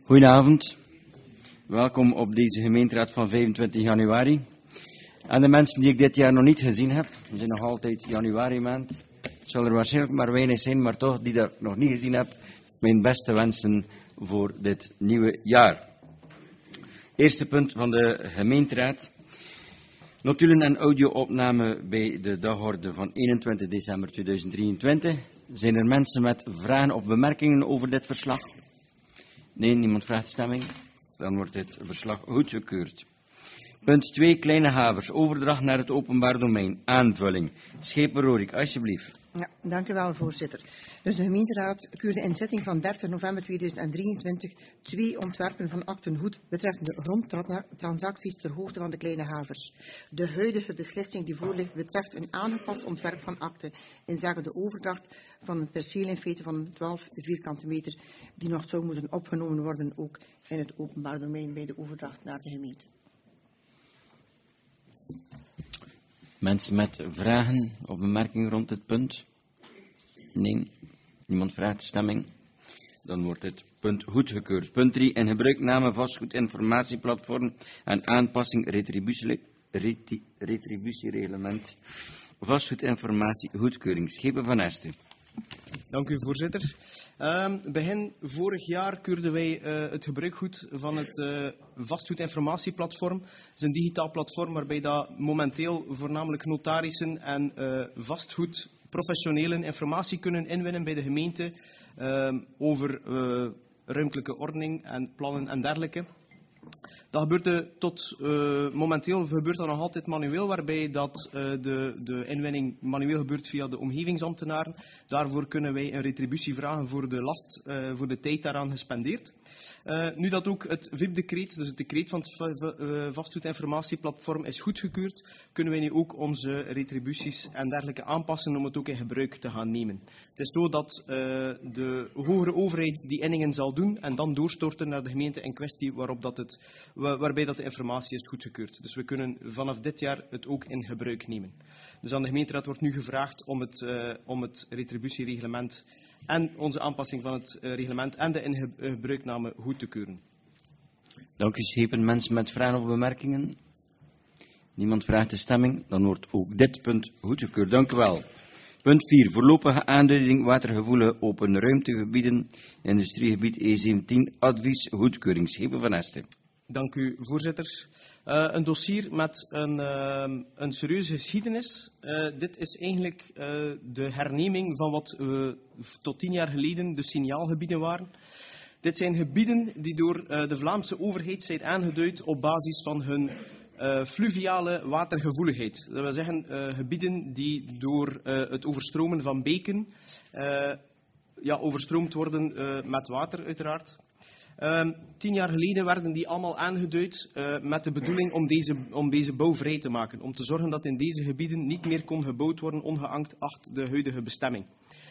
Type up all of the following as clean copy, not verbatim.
Goedenavond. Welkom op deze gemeenteraad van 25 januari. En de mensen die ik dit jaar nog niet gezien heb, we zijn nog altijd januari maand. Het zal er waarschijnlijk maar weinig zijn, maar toch die dat ik nog niet gezien heb, mijn beste wensen voor dit nieuwe jaar. Eerste punt van de gemeenteraad. Notulen en audio-opname bij de dagorde van 21 december 2023. Zijn er mensen met vragen of bemerkingen over dit verslag? Nee, niemand vraagt stemming. Dan wordt dit verslag goedgekeurd. Punt 2, kleine havens. Overdracht naar het openbaar domein. Aanvulling. Schepen Rorik, alsjeblieft. Ja, dank u wel, voorzitter. Dus de gemeenteraad keurde in zitting van 30 november 2023 2 ontwerpen van akten goed betreffende grondtransacties ter hoogte van de kleine havens. De huidige beslissing die voorligt betreft een aangepast ontwerp van akten inzake de overdracht van een perceel in feite van 12 vierkante meter die nog zou moeten opgenomen worden ook in het openbaar domein bij de overdracht naar de gemeente. Mensen met vragen of bemerkingen rond dit punt? Nee, niemand vraagt stemming. Dan wordt dit punt goedgekeurd. Punt 3, in gebruikname vastgoedinformatieplatform en aanpassing retributiereglement. Vastgoedinformatie goedkeuring. Schepen van Esten. Dank u, voorzitter. Begin vorig jaar keurden wij het gebruikgoed van het vastgoedinformatieplatform. Het is een digitaal platform waarbij dat momenteel voornamelijk notarissen en vastgoedprofessionelen informatie kunnen inwinnen bij de gemeente over ruimtelijke ordening en plannen en dergelijke. Dat gebeurde momenteel gebeurt dat nog altijd manueel, waarbij dat, de inwinning manueel gebeurt via de omgevingsambtenaren. Daarvoor kunnen wij een retributie vragen voor de last, voor de tijd daaraan gespendeerd. Nu dat ook het VIP-decreet, dus het decreet van het vastgoedinformatieplatform, is goedgekeurd, kunnen wij nu ook onze retributies en dergelijke aanpassen om het ook in gebruik te gaan nemen. Het is zo dat de hogere overheid die inningen zal doen en dan doorstorten naar de gemeente in kwestie waarbij dat de informatie is goedgekeurd. Dus we kunnen vanaf dit jaar het ook in gebruik nemen. Dus aan de gemeenteraad wordt nu gevraagd om het retributiereglement en onze aanpassing van het reglement en de ingebruikname goed te keuren. Dank u, schepen. Mensen met vragen of bemerkingen? Niemand vraagt de stemming. Dan wordt ook dit punt goedgekeurd. Dank u wel. Punt 4. Voorlopige aanduiding watergevoelige open ruimtegebieden, industriegebied E17, advies goedkeuring. Schepen van Esten. Dank u, voorzitter. Een dossier met een serieuze geschiedenis. Dit is eigenlijk de herneming van wat tot 10 jaar geleden de signaalgebieden waren. Dit zijn gebieden die door de Vlaamse overheid zijn aangeduid op basis van hun fluviale watergevoeligheid. Dat wil zeggen gebieden die door het overstromen van beken overstroomd worden met water uiteraard. 10 jaar geleden werden die allemaal aangeduid met de bedoeling om deze bouw vrij te maken. Om te zorgen dat in deze gebieden niet meer kon gebouwd worden ongeacht de huidige bestemming.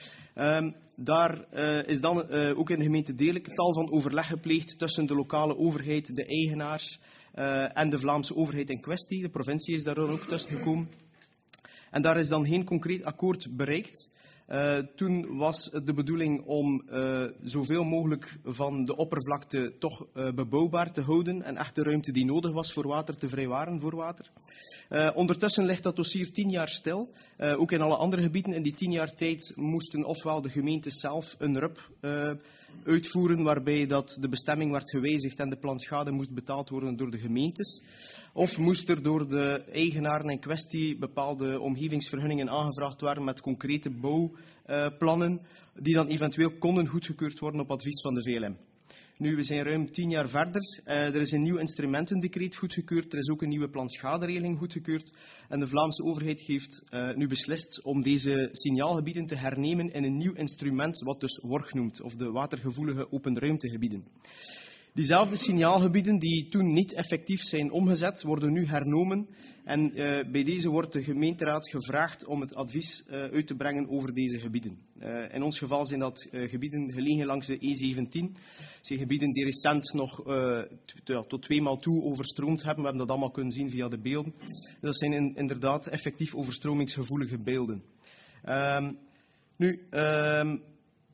Daar is dan ook in de gemeente Deerlijk tal van overleg gepleegd tussen de lokale overheid, de eigenaars en de Vlaamse overheid in kwestie. De provincie is daar dan ook tussen gekomen. En daar is dan geen concreet akkoord bereikt. Toen was de bedoeling om zoveel mogelijk van de oppervlakte toch bebouwbaar te houden en echt de ruimte die nodig was voor water te vrijwaren voor water. Ondertussen ligt dat dossier 10 jaar stil. Ook in alle andere gebieden in die 10 jaar tijd moesten ofwel de gemeentes zelf een RUP uitvoeren waarbij dat de bestemming werd gewijzigd en de planschade moest betaald worden door de gemeentes. Of moest er door de eigenaren in kwestie bepaalde omgevingsvergunningen aangevraagd worden met concrete bouwplannen die dan eventueel konden goedgekeurd worden op advies van de VLM. Nu, we zijn ruim 10 jaar verder. Er is een nieuw instrumentendecreet goedgekeurd. Er is ook een nieuwe planschaderegeling goedgekeurd. En de Vlaamse overheid heeft nu beslist om deze signaalgebieden te hernemen in een nieuw instrument, wat dus WORG noemt, of de watergevoelige openruimtegebieden. Diezelfde signaalgebieden die toen niet effectief zijn omgezet, worden nu hernomen. En bij deze wordt de gemeenteraad gevraagd om het advies uit te brengen over deze gebieden. In ons geval zijn dat gebieden gelegen langs de E17. Dat zijn gebieden die recent nog tot 2 maal toe overstroomd hebben. We hebben dat allemaal kunnen zien via de beelden. Dat zijn inderdaad effectief overstromingsgevoelige beelden.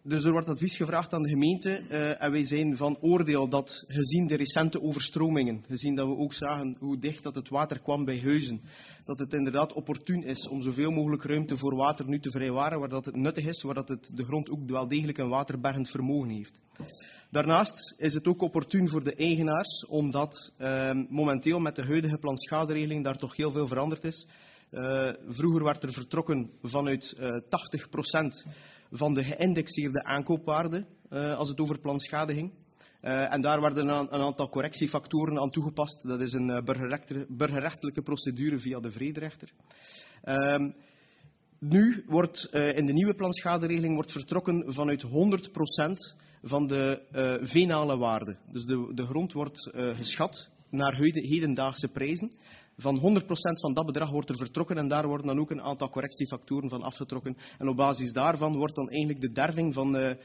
Dus er wordt advies gevraagd aan de gemeente en wij zijn van oordeel dat, gezien de recente overstromingen, gezien dat we ook zagen hoe dicht dat het water kwam bij huizen, dat het inderdaad opportun is om zoveel mogelijk ruimte voor water nu te vrijwaren, waar dat het nuttig is, waar dat de grond ook wel degelijk een waterbergend vermogen heeft. Daarnaast is het ook opportun voor de eigenaars, omdat momenteel met de huidige planschaderegeling daar toch heel veel veranderd is. Vroeger werd er vertrokken vanuit 80% van de geïndexeerde aankoopwaarde als het over planschade ging. En daar werden een aantal correctiefactoren aan toegepast. Dat is een burgerrechtelijke procedure via de vrederechter. Nu wordt in de nieuwe planschaderegeling wordt vertrokken vanuit 100% van de venale waarde. Dus de grond wordt geschat naar hedendaagse prijzen. Van 100% van dat bedrag wordt er vertrokken en daar worden dan ook een aantal correctiefactoren van afgetrokken. En op basis daarvan wordt dan eigenlijk de derving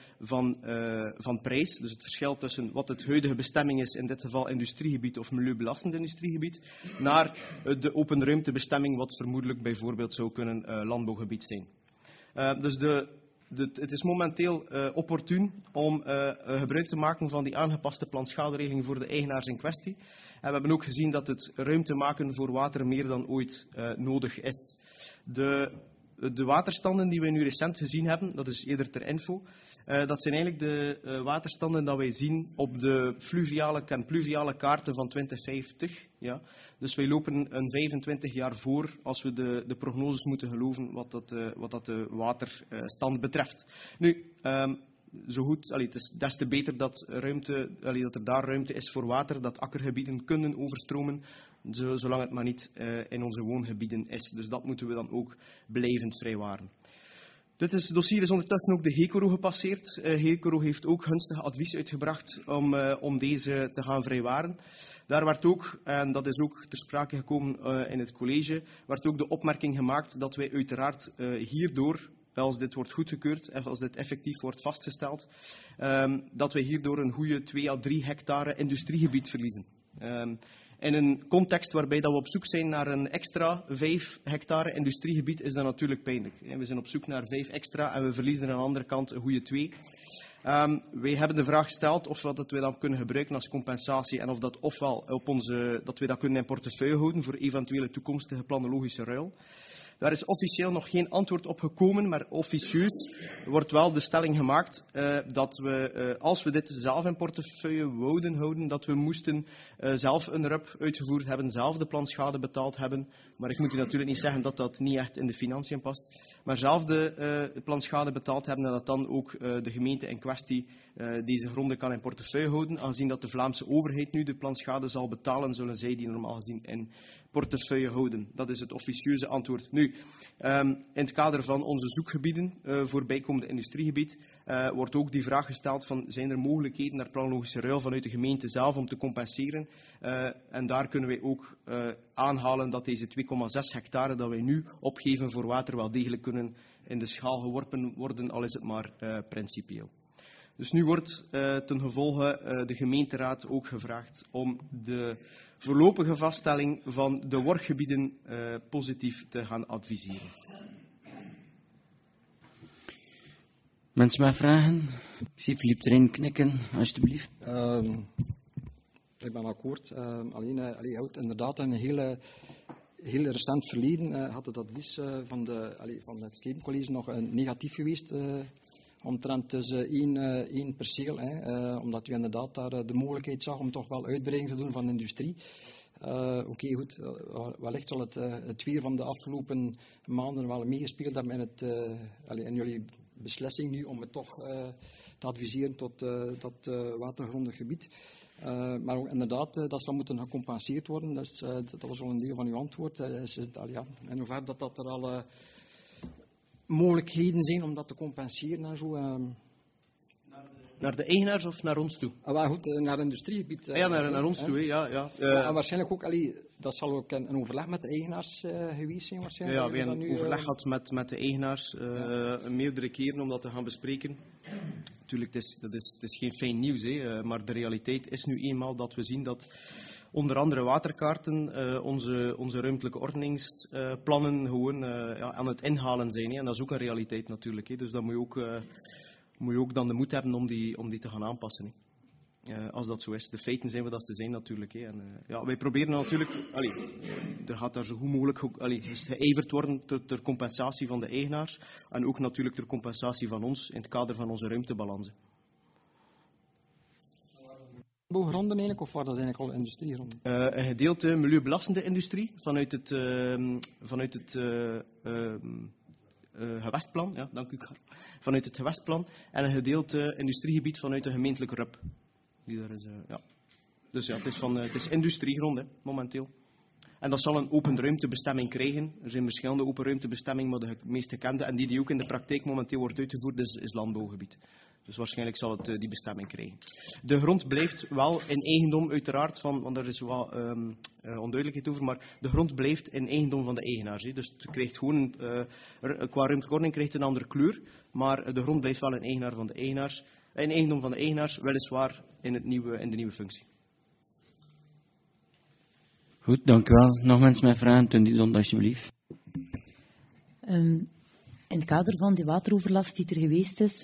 van prijs, dus het verschil tussen wat het huidige bestemming is, in dit geval industriegebied of milieubelastend industriegebied, naar de openruimtebestemming, wat vermoedelijk bijvoorbeeld zou kunnen landbouwgebied zijn. Dus het is momenteel opportun om gebruik te maken van die aangepaste planschaderegeling voor de eigenaars in kwestie. En we hebben ook gezien dat het ruimte maken voor water meer dan ooit nodig is. De waterstanden die wij nu recent gezien hebben, dat is eerder ter info, dat zijn eigenlijk de waterstanden dat wij zien op de fluviale en pluviale kaarten van 2050. Ja. Dus wij lopen een 25 jaar voor als we de prognoses moeten geloven wat dat de waterstand betreft. Nu, het is des te beter dat er daar ruimte is voor water, dat akkergebieden kunnen overstromen, zolang het maar niet in onze woongebieden is. Dus dat moeten we dan ook blijvend vrijwaren. Dit dossier is ondertussen ook de HECORO gepasseerd. HECORO heeft ook gunstig advies uitgebracht om deze te gaan vrijwaren. Daar werd ook, en dat is ook ter sprake gekomen in het college, werd ook de opmerking gemaakt dat wij uiteraard hierdoor, als dit wordt goedgekeurd, als dit effectief wordt vastgesteld, dat wij hierdoor een goede 2 à 3 hectare industriegebied verliezen. In een context waarbij dat we op zoek zijn naar een extra 5 hectare industriegebied, is dat natuurlijk pijnlijk. We zijn op zoek naar 5 extra en we verliezen aan de andere kant een goede 2. Wij hebben de vraag gesteld of dat we dat kunnen gebruiken als compensatie en of dat ofwel dat we dat kunnen in portefeuille houden voor eventuele toekomstige planologische ruil. Daar is officieel nog geen antwoord op gekomen, maar officieus wordt wel de stelling gemaakt dat we, als we dit zelf in portefeuille wouden houden, dat we moesten zelf een RUP uitgevoerd hebben, zelf de planschade betaald hebben. Maar ik moet u natuurlijk niet zeggen dat dat niet echt in de financiën past. Maar zelf de planschade betaald hebben en dat dan ook de gemeente in kwestie deze gronden kan in portefeuille houden. Aangezien dat de Vlaamse overheid nu de planschade zal betalen, zullen zij die normaal gezien in portefeuille houden. Dat is het officieuze antwoord. Nu, in het kader van onze zoekgebieden voor bijkomend industriegebied wordt ook die vraag gesteld van zijn er mogelijkheden naar planologische ruil vanuit de gemeente zelf om te compenseren. En daar kunnen wij ook aanhalen dat deze 2,6 hectare dat wij nu opgeven voor water wel degelijk kunnen in de schaal geworpen worden, al is het maar principieel. Dus nu wordt ten gevolge de gemeenteraad ook gevraagd om de voorlopige vaststelling van de worggebieden positief te gaan adviseren. Mensen met vragen? Ik zie Philippe erin knikken, alsjeblieft. Ik ben akkoord. Je houdt inderdaad een heel recent verleden had het advies van het Stedencollege nog negatief geweest omtrent dus één perceel, omdat u inderdaad daar de mogelijkheid zag om toch wel uitbreiding te doen van de industrie. Oké, goed. Wellicht zal het weer van de afgelopen maanden wel meegespeeld hebben in jullie beslissing nu om het toch te adviseren tot dat watergrondig gebied. Maar ook inderdaad, dat zal moeten gecompenseerd worden. Dus, dat was al een deel van uw antwoord. In hoeverre dat er al mogelijkheden zijn om dat te compenseren en zo. Naar de eigenaars of naar ons toe? Goed, naar het industriegebied. Naar ons toe, ja. En waarschijnlijk ook, dat zal ook een overleg met de eigenaars geweest zijn waarschijnlijk. Ja, we hebben een overleg gehad met de eigenaars meerdere keren om dat te gaan bespreken. Natuurlijk, het is geen fijn nieuws, maar de realiteit is nu eenmaal dat we zien dat onder andere waterkaarten, onze ruimtelijke ordeningsplannen gewoon aan het inhalen zijn. En dat is ook een realiteit natuurlijk. Dus dat moet je ook moet je ook dan de moed hebben om die te gaan aanpassen. Hè. Als dat zo is. De feiten zijn wat dat ze zijn natuurlijk. Hè. En, wij proberen natuurlijk, er gaat daar zo goed mogelijk geijverd worden ter compensatie van de eigenaars en ook natuurlijk ter compensatie van ons in het kader van onze ruimtebalansen. Landbouwgronden eigenlijk, of waren dat eigenlijk al industriegronden? Een gedeelte milieubelastende industrie vanuit het gewestplan. Ja, dank u, Karl. Vanuit het gewestplan en een gedeelte industriegebied vanuit de gemeentelijke RUP. Die daar is, ja. Dus ja, het is industriegrond hè, momenteel. En dat zal een open ruimtebestemming krijgen. Er zijn verschillende open ruimtebestemmingen, maar de meest gekende en die ook in de praktijk momenteel wordt uitgevoerd is landbouwgebied. Dus waarschijnlijk zal het die bestemming krijgen. De grond blijft wel in eigendom uiteraard van, want er is wat onduidelijkheid over, maar de grond blijft in eigendom van de eigenaars. Hè. Dus het krijgt gewoon, qua ruimteverordening krijgt het een andere kleur, maar de grond blijft wel in eigendom van de eigenaars, weliswaar in de nieuwe functie. Goed, dank u wel. Nog mensen met vragen? Toen die dan alsjeblieft. In het kader van de wateroverlast die er geweest is,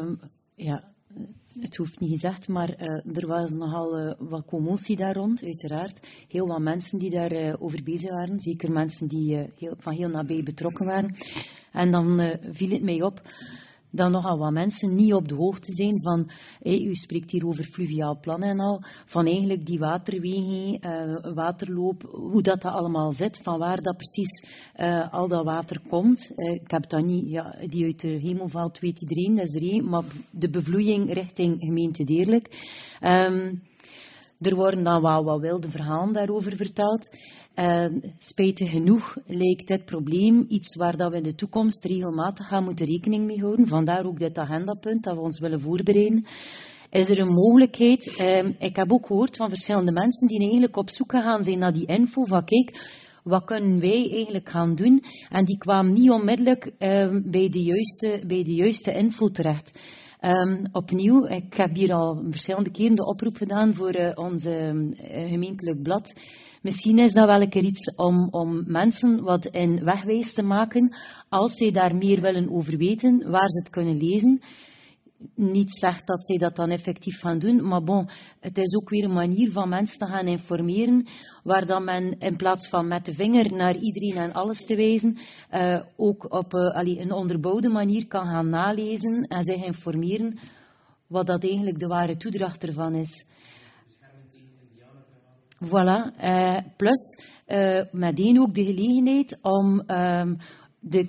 het hoeft niet gezegd, maar er was nogal wat commotie daar rond, uiteraard. Heel wat mensen die daar over bezig waren, zeker mensen die van heel nabij betrokken waren. En dan viel het mij op dat nogal wat mensen niet op de hoogte zijn van, u spreekt hier over fluviaal plannen en al, van eigenlijk die waterwegen, waterloop, hoe dat allemaal zit, van waar dat precies al dat water komt. Ik heb dat niet, die uit de hemel valt, weet iedereen, dat is er één, maar de bevloeiing richting gemeente Deerlijk. Er worden dan wel wat wilde verhalen daarover verteld. Spijtig genoeg lijkt dit probleem iets waar dat we in de toekomst regelmatig gaan moeten rekening mee houden. Vandaar ook dit agendapunt dat we ons willen voorbereiden. Is er een mogelijkheid? Ik heb ook gehoord van verschillende mensen die eigenlijk op zoek gegaan zijn naar die info van kijk, wat kunnen wij eigenlijk gaan doen? En die kwamen niet onmiddellijk bij de juiste info terecht. Opnieuw, ik heb hier al verschillende keren de oproep gedaan voor onze gemeentelijk blad. Misschien is dat wel een keer iets om mensen wat in wegwijs te maken, als zij daar meer willen over weten, waar ze het kunnen lezen. Niet zegt dat zij dat dan effectief gaan doen, maar bon, het is ook weer een manier van mensen te gaan informeren, waar dan men in plaats van met de vinger naar iedereen en alles te wijzen, ook op een onderbouwde manier kan gaan nalezen en zich informeren wat dat eigenlijk de ware toedracht ervan is. Voilà, plus meteen ook de gelegenheid om de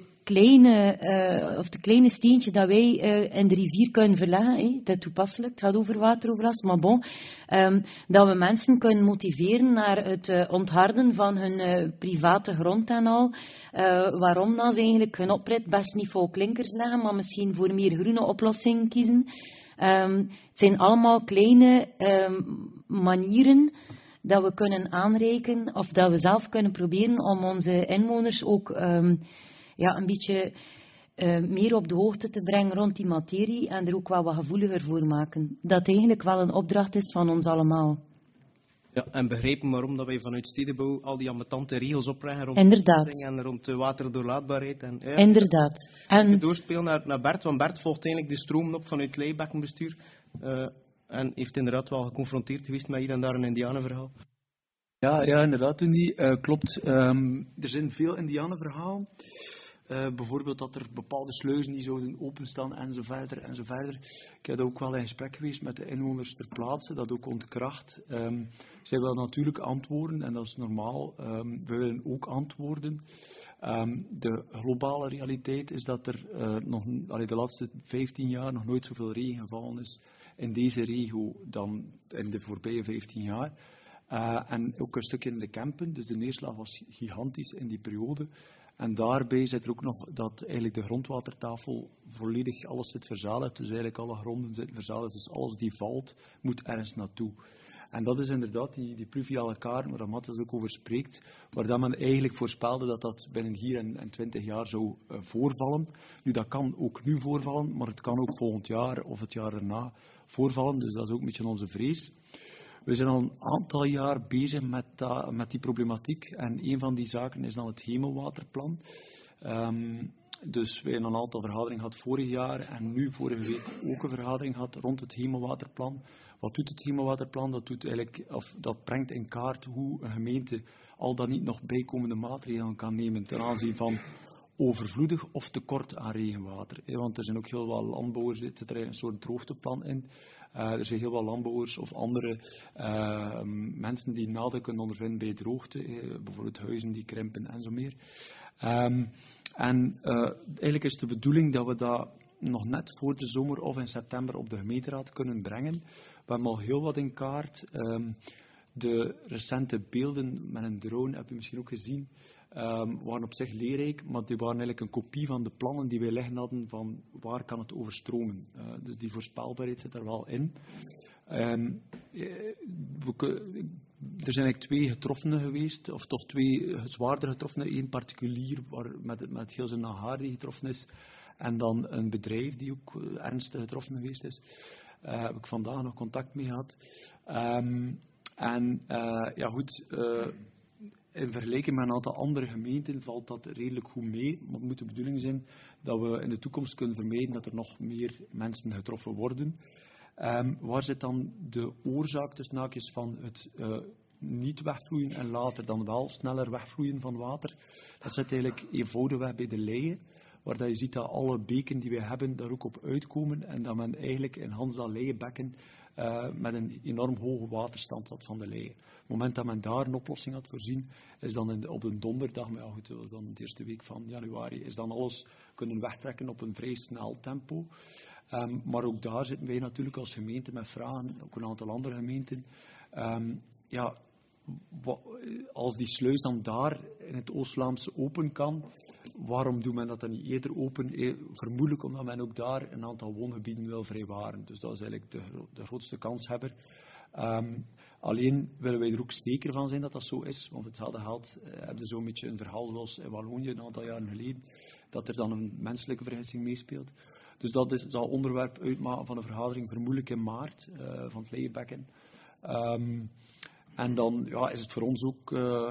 kleine steentje dat wij in de rivier kunnen verleggen, dat is toepasselijk, het gaat over wateroverlast, maar bon, dat we mensen kunnen motiveren naar het ontharden van hun private grond en al. Waarom dan ze eigenlijk hun oprit best niet vol klinkers leggen, maar misschien voor meer groene oplossingen kiezen. Het zijn allemaal kleine manieren dat we kunnen aanreiken of dat we zelf kunnen proberen om onze inwoners ook een beetje meer op de hoogte te brengen rond die materie en er ook wel wat gevoeliger voor maken. Dat eigenlijk wel een opdracht is van ons allemaal. Ja, en begrijpen waarom dat wij vanuit stedenbouw al die ambetante regels opleggen rond en rond de waterdoorlaatbaarheid. En, inderdaad. En doorspelen naar Bert, want Bert volgt eigenlijk de stroom op vanuit Leibekkenbestuur. En heeft inderdaad wel geconfronteerd geweest met hier en daar een indianenverhaal. Ja, inderdaad, Tony. Klopt. Er zijn veel indianenverhalen. Bijvoorbeeld dat er bepaalde sluizen die zouden openstaan en zo verder. Ik heb ook wel in gesprek geweest met de inwoners ter plaatse, dat ook ontkracht. Zij willen natuurlijk antwoorden en dat is normaal. We willen ook antwoorden. De globale realiteit is dat er de laatste 15 jaar nog nooit zoveel regen gevallen is in deze regio dan in de voorbije 15 jaar. En ook een stukje in de Kempen, dus de neerslag was gigantisch in die periode. En daarbij zit er ook nog dat eigenlijk de grondwatertafel volledig alles zit verzadigd, dus eigenlijk alle gronden zitten verzadigd, dus alles die valt, moet ergens naartoe. En dat is inderdaad die pluviale kaart, waar Matthias ook over spreekt, waar dat men eigenlijk voorspelde dat dat binnen hier en 20 jaar zou voorvallen. Nu, dat kan ook nu voorvallen, maar het kan ook volgend jaar of het jaar erna voorvallen, dus dat is ook een beetje onze vrees. We zijn al een aantal jaar bezig met die problematiek en een van die zaken is dan het hemelwaterplan. Dus wij hebben een aantal vergaderingen gehad vorig jaar en nu vorige week ook een vergadering gehad rond het hemelwaterplan. Wat doet het hemelwaterplan? Dat brengt in kaart hoe een gemeente al dan niet nog bijkomende maatregelen kan nemen ten aanzien van overvloedig of tekort aan regenwater. Want er zijn ook heel wat landbouwers, er zit er een soort droogteplan in. Er zijn heel wat landbouwers of andere mensen die nadeel kunnen ondervinden bij droogte. Bijvoorbeeld huizen die krimpen en zo meer. Eigenlijk is de bedoeling dat we dat nog net voor de zomer of in september op de gemeenteraad kunnen brengen. We hebben al heel wat in kaart. De recente beelden met een drone, heb je misschien ook gezien, waren op zich leerrijk, maar die waren eigenlijk een kopie van de plannen die wij liggen hadden van waar kan het overstromen. Dus die voorspelbaarheid zit er wel in. Er zijn eigenlijk 2 getroffenen geweest, of toch 2 zwaarder getroffenen. 1 particulier met heel zijn haar die getroffen is, en dan een bedrijf die ook ernstig getroffen geweest is. Heb ik vandaag nog contact mee gehad. In vergelijking met een aantal andere gemeenten valt dat redelijk goed mee. Maar het moet de bedoeling zijn dat we in de toekomst kunnen vermijden dat er nog meer mensen getroffen worden. Waar zit dan de oorzaak tussen haakjes van het niet wegvloeien en later dan wel sneller wegvloeien van water? Dat zit eigenlijk eenvoudigweg bij de leien, waar dat je ziet dat alle beken die we hebben daar ook op uitkomen en dat men eigenlijk in Hansdal leienbekken met een enorm hoge waterstand had van de leien. Op het moment dat men daar een oplossing had voorzien, is dan op een donderdag, maar ja goed, dan de eerste week van januari, is dan alles kunnen wegtrekken op een vrij snel tempo. Maar ook daar zitten wij natuurlijk als gemeente met vragen, ook een aantal andere gemeenten. Als die sluis dan daar in het Oost-Vlaamse open kan, waarom doet men dat dan niet eerder open? Vermoedelijk omdat men ook daar een aantal woongebieden wil vrijwaren. Dus dat is eigenlijk de grootste kanshebber. Alleen willen wij er ook zeker van zijn dat dat zo is, want hetzelfde geld heb je zo'n beetje een verhaal zoals in Wallonië een aantal jaren geleden, dat er dan een menselijke vergissing meespeelt. Dus dat zal onderwerp uitmaken van een vergadering vermoedelijk in maart van het Leienbekken. En dan is het voor ons ook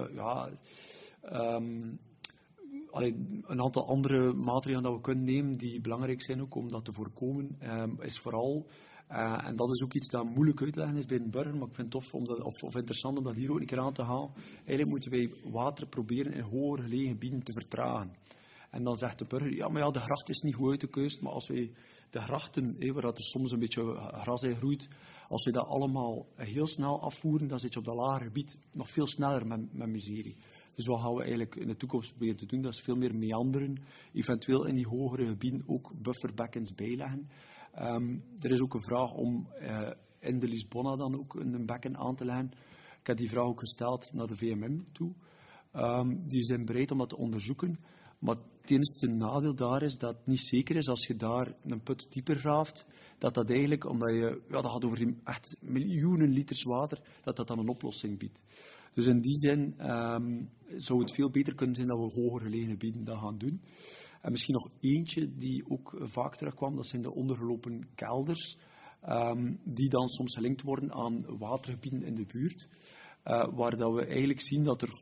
een aantal andere maatregelen dat we kunnen nemen die belangrijk zijn ook om dat te voorkomen, is vooral, en dat is ook iets dat moeilijk uit te leggen is bij een burger, maar ik vind het tof of interessant om dat hier ook een keer aan te halen. Eigenlijk moeten wij water proberen in hoger gelegen gebieden te vertragen. En dan zegt de burger, de gracht is niet goed uitgekeust, maar als wij de grachten, waar er soms een beetje gras in groeit, als we dat allemaal heel snel afvoeren, dan zit je op dat lage gebied nog veel sneller met miserie. Dus wat gaan we eigenlijk in de toekomst proberen te doen? Dat is veel meer meanderen, eventueel in die hogere gebieden ook bufferbekkens bijleggen. Er is ook een vraag om in de Lisbonna dan ook een bekken aan te leggen. Ik heb die vraag ook gesteld naar de VMM toe. Die zijn bereid om dat te onderzoeken. Maar het enige nadeel daar is dat het niet zeker is als je daar een put dieper graaft, dat eigenlijk, omdat dat gaat over echt miljoenen liters water, dat dan een oplossing biedt. Dus in die zin zou het veel beter kunnen zijn dat we hoger gelegen gebieden dat gaan doen. En misschien nog eentje die ook vaak terugkwam, dat zijn de ondergelopen kelders, die dan soms gelinkt worden aan watergebieden in de buurt. Waar dat we eigenlijk zien dat er,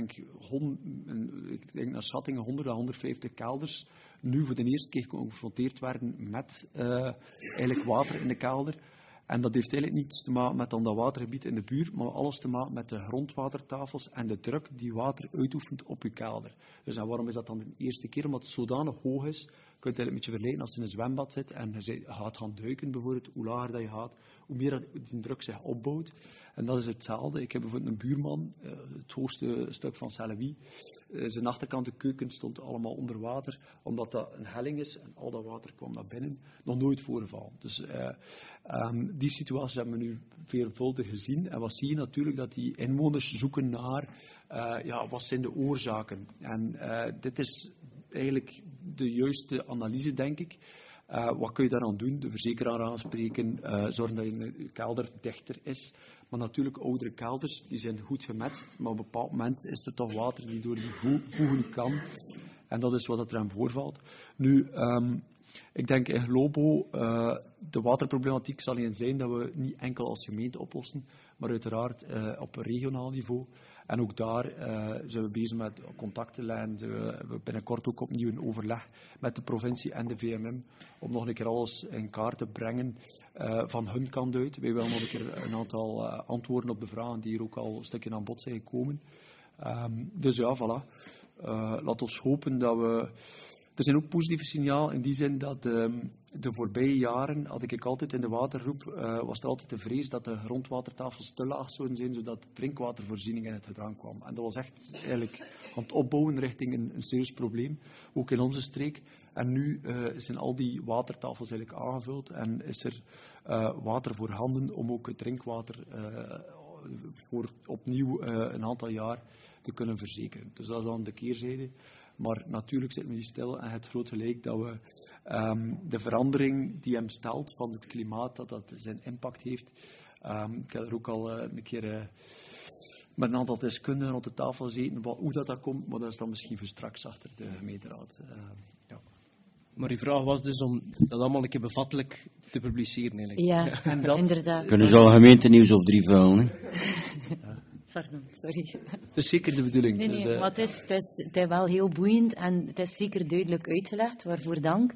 ik denk naar schattingen 100 à 150 kelders nu voor de eerste keer geconfronteerd werden met eigenlijk water in de kelder. En dat heeft eigenlijk niets te maken met dan dat watergebied in de buurt, maar alles te maken met de grondwatertafels en de druk die water uitoefent op je kelder. Dus en waarom is dat dan de eerste keer? Omdat het zodanig hoog is. Je kunt het eigenlijk een beetje vergelijken als je in een zwembad zit en je gaat gaan duiken bijvoorbeeld. Hoe lager dat je gaat, hoe meer die druk zich opbouwt. En dat is hetzelfde. Ik heb bijvoorbeeld een buurman, het hoogste stuk van Sellewie. Zijn achterkant, de keuken, stond allemaal onder water, omdat dat een helling is en al dat water kwam naar binnen. Nog nooit voorgevallen. Dus die situatie hebben we nu veelvuldig gezien. En wat zie je natuurlijk? Dat die inwoners zoeken naar, wat zijn de oorzaken? En dit is eigenlijk de juiste analyse, denk ik. Wat kun je daaraan doen? De verzekeraar aanspreken, zorgen dat je kelder dichter is. Maar natuurlijk, oudere kelders, die zijn goed gematcht, maar op een bepaald moment is er toch water die door die voegen kan. En dat is wat er aan voorvalt. Nu, Ik denk in globo, de waterproblematiek zal niet zijn dat we niet enkel als gemeente oplossen, maar uiteraard op regionaal niveau. En ook daar zijn we bezig met contactenlijnen. We hebben binnenkort ook opnieuw een overleg met de provincie en de VMM om nog een keer alles in kaart te brengen van hun kant uit. Wij willen nog een keer een aantal antwoorden op de vragen die hier ook al een stukje aan bod zijn gekomen. Dus ja, voilà. Laat ons hopen dat we... Er zijn ook positieve signalen in die zin dat de voorbije jaren, had ik altijd in de watergroep, was er altijd de vrees dat de grondwatertafels te laag zouden zijn, zodat de drinkwatervoorziening in het gedrang kwam. En dat was echt eigenlijk aan het opbouwen richting een serieus probleem, ook in onze streek. En nu zijn al die watertafels eigenlijk aangevuld en is er water voorhanden om ook het drinkwater voor opnieuw een aantal jaar te kunnen verzekeren. Dus dat is dan de keerzijde. Maar natuurlijk zit me niet stil en het groot gelijk dat we de verandering die hem stelt van het klimaat, dat zijn impact heeft. Ik heb er ook al een keer met een aantal deskundigen rond de tafel gezeten, hoe dat komt, maar dat is dan misschien voor straks achter de gemeenteraad. Ja. Maar uw vraag was dus om dat allemaal een keer bevattelijk te publiceren eigenlijk. Ja, En dat, inderdaad. Kunnen ze al gemeentenieuws op 3 vullen, hè? Pardon, sorry. dat is zeker de bedoeling. Nee, Dus, maar het is wel heel boeiend en het is zeker duidelijk uitgelegd, waarvoor dank.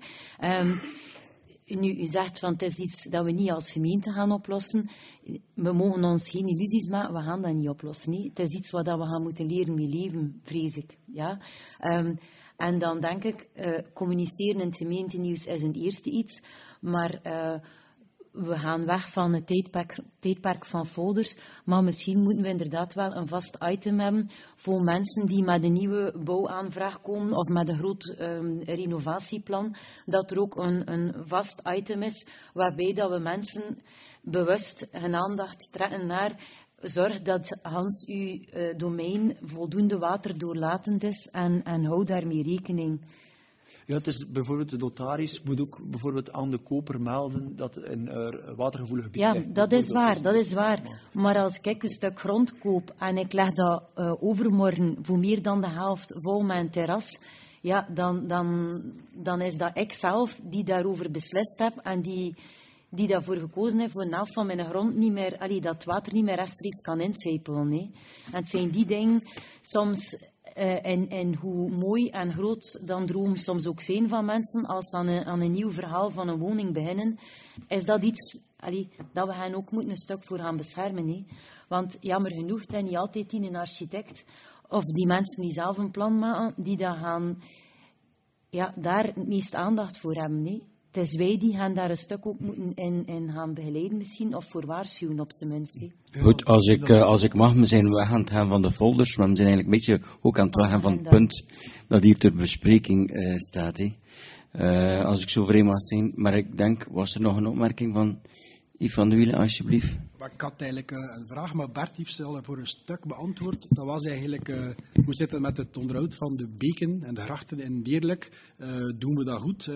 Nu, u zegt van het is iets dat we niet als gemeente gaan oplossen. We mogen ons geen illusies maken, we gaan dat niet oplossen. Nee. Het is iets wat we gaan moeten leren mee leven, vrees ik. Ja? En dan denk ik, communiceren in het gemeentenieuws is een eerste iets, maar we gaan weg van het tijdperk van folders, maar misschien moeten we inderdaad wel een vast item hebben voor mensen die met een nieuwe bouwaanvraag komen of met een groot renovatieplan, dat er ook een vast item is waarbij dat we mensen bewust hun aandacht trekken naar zorg dat Hans uw domein voldoende waterdoorlatend is en hou daarmee rekening. Ja, het is bijvoorbeeld de notaris moet ook bijvoorbeeld aan de koper melden dat een watergevoelig gebied Ja, ligt. dat is waar. Maar als ik een stuk grond koop en ik leg dat overmorgen voor meer dan de helft vol met een terras, ja, dan is dat ik zelf die daarover beslist heb en die daarvoor gekozen heeft voor een helft van mijn grond niet meer, dat water niet meer rechtstreeks kan incijpelen. En het zijn die dingen soms... En hoe mooi en groot dan droom soms ook zijn van mensen, als ze aan een nieuw verhaal van een woning beginnen, is dat iets dat we hen ook moeten een stuk voor gaan beschermen. Hè? Want jammer genoeg, het is niet altijd een architect of die mensen die zelf een plan maken, die dat gaan, daar het meest aandacht voor hebben. Hè? Het is wij die gaan daar een stuk ook moeten in gaan begeleiden misschien, of voor waarschuwen op zijn minst. Hè. Goed, als ik mag, we zijn weg aan het gaan van de folders, maar we zijn eigenlijk een beetje ook aan het weggaan van het punt dat hier ter bespreking staat. Hè. Als ik zo vrij mag zijn, maar ik denk, was er nog een opmerking van Yves van de Wielen, alsjeblieft? Ik had eigenlijk een vraag, maar Bert heeft ze al voor een stuk beantwoord. Dat was eigenlijk, hoe zit het met het onderhoud van de beken en de grachten in Deerlijk? Doen we dat goed?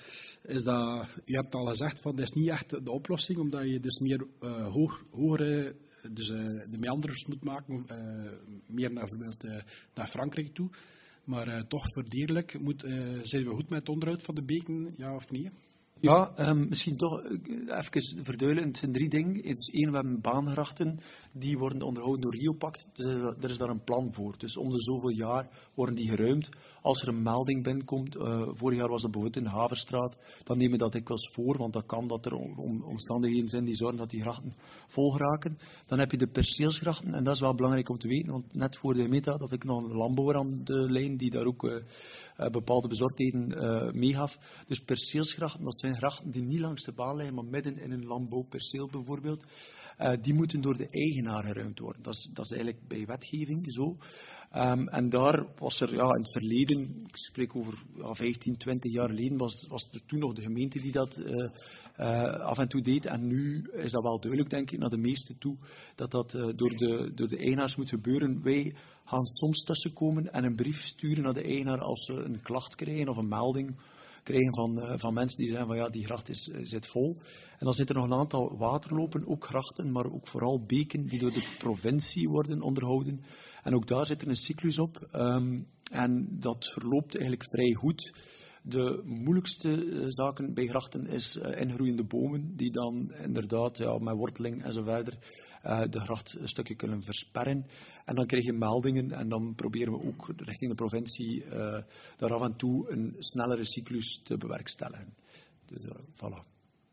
U hebt al gezegd, dat is niet echt de oplossing, omdat je dus meer hogere, dus de meanders moet maken, meer naar, bijvoorbeeld naar Frankrijk toe. Maar toch voor Deerlijk, zijn we goed met het onderhoud van de beken, ja of nee? Ja, misschien toch even verduidelijken. Het zijn 3 dingen. Het is 1, we hebben baangrachten, die worden onderhouden door Riopact. Dus er is daar een plan voor. Dus om de zoveel jaar worden die geruimd. Als er een melding binnenkomt, vorig jaar was dat bijvoorbeeld in de Haverstraat, dan nemen we dat dikwijls voor, want dat kan dat er omstandigheden zijn die zorgen dat die grachten vol geraken. Dan heb je de perceelsgrachten, en dat is wel belangrijk om te weten, want net voor de meta had ik nog een landbouwer aan de lijn, die daar ook bepaalde bezorgdheden meegaf. Dus perceelsgrachten, dat zijn grachten die niet langs de baan liggen, maar midden in een landbouwperceel bijvoorbeeld. Die moeten door de eigenaar geruimd worden. Dat is eigenlijk bij wetgeving zo. En daar was er in het verleden, ik spreek over 15, 20 jaar geleden, was er toen nog de gemeente die dat af en toe deed. En nu is dat wel duidelijk, denk ik, naar de meesten toe, dat door de eigenaars moet gebeuren. Wij gaan soms tussenkomen en een brief sturen naar de eigenaar als ze een klacht krijgen of een melding krijgen van mensen die zeggen van die gracht zit vol. En dan zitten er nog een aantal waterlopen, ook grachten, maar ook vooral beken die door de provincie worden onderhouden. En ook daar zit er een cyclus op. En dat verloopt eigenlijk vrij goed. De moeilijkste zaken bij grachten is ingroeiende bomen, die dan inderdaad met worteling en zo verder de gracht een stukje kunnen versperren. En dan krijg je meldingen en dan proberen we ook richting de provincie daar af en toe een snellere cyclus te bewerkstelligen. Dus voilà.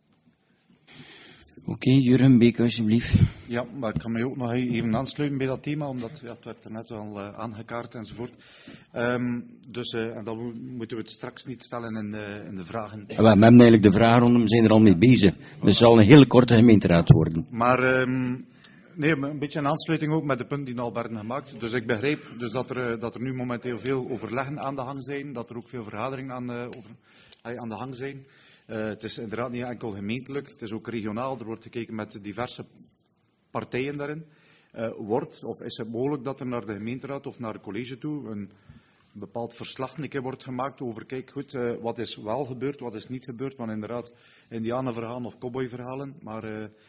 Oké, Jurgen Beek, alsjeblieft. Ja, maar ik kan mij ook nog even aansluiten bij dat thema, omdat het werd er net al aangekaart enzovoort. En dan moeten we het straks niet stellen in de vragen. We hebben eigenlijk de vragenronde, we zijn er al mee bezig. Dus het zal een hele korte gemeenteraad worden. Maar nee, een beetje een aansluiting ook met de punten die al werden gemaakt. Dus ik begrijp dus dat er nu momenteel veel overleggen aan de gang zijn, dat er ook veel vergaderingen aan de gang zijn. Het is inderdaad niet enkel gemeentelijk, het is ook regionaal. Er wordt gekeken met diverse partijen daarin. Is het mogelijk dat er naar de gemeenteraad of naar het college toe een bepaald verslag een keer wordt gemaakt over, kijk goed, wat is wel gebeurd, wat is niet gebeurd. Want inderdaad, indianenverhalen of cowboyverhalen, maar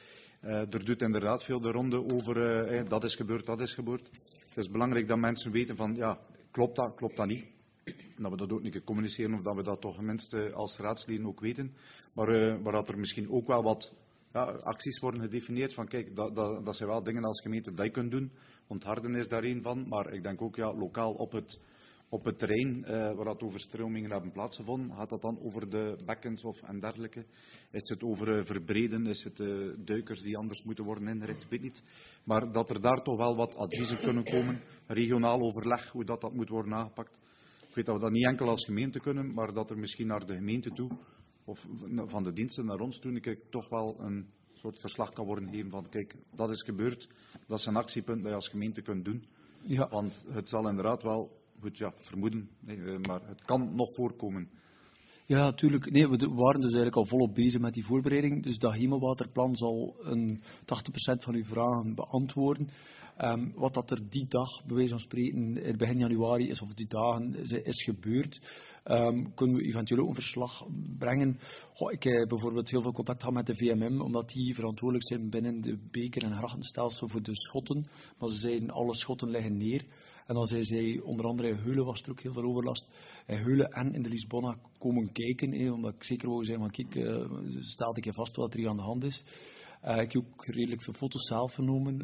er doet inderdaad veel de ronde over, dat is gebeurd, dat is gebeurd. Het is belangrijk dat mensen weten van, ja, klopt dat niet? Dat we dat ook niet kunnen communiceren, of dat we dat toch tenminste als raadsleden ook weten. Maar dat er misschien ook wel wat acties worden gedefinieerd van, kijk, dat zijn wel dingen als gemeente dat je kunt doen. Ontharden is daar één van, maar ik denk ook lokaal op het terrein waar dat overstromingen hebben plaatsgevonden, gaat dat dan over de bekkens en dergelijke? Is het over verbreden? Is het duikers die anders moeten worden ingericht? Ik weet niet. Maar dat er daar toch wel wat adviezen kunnen komen, regionaal overleg, hoe dat moet worden aangepakt. Ik weet dat we dat niet enkel als gemeente kunnen, maar dat er misschien naar de gemeente toe, of van de diensten naar ons toe, toch wel een soort verslag kan worden gegeven van, kijk, dat is gebeurd, dat is een actiepunt dat je als gemeente kunt doen. Ja. Want het zal inderdaad wel, goed, vermoeden, maar het kan nog voorkomen. Ja, natuurlijk. Nee, we waren dus eigenlijk al volop bezig met die voorbereiding. Dus dat hemelwaterplan zal een 80% van uw vragen beantwoorden. Wat dat er die dag, bij wijze van spreken, in begin januari is, of die dagen is gebeurd, kunnen we eventueel ook een verslag brengen. Ik heb bijvoorbeeld heel veel contact gehad met de VMM, omdat die verantwoordelijk zijn binnen de beker- en grachtenstelsel voor de schotten. Maar ze zeiden, alle schotten liggen neer. En dan zei zij, onder andere in Heulen was er ook heel veel overlast. In Heulen en in de Lisbonna komen kijken, omdat ik zeker wou zijn van, kijk, stel ik je vast wat er hier aan de hand is. Ik heb ook redelijk veel foto's zelf genomen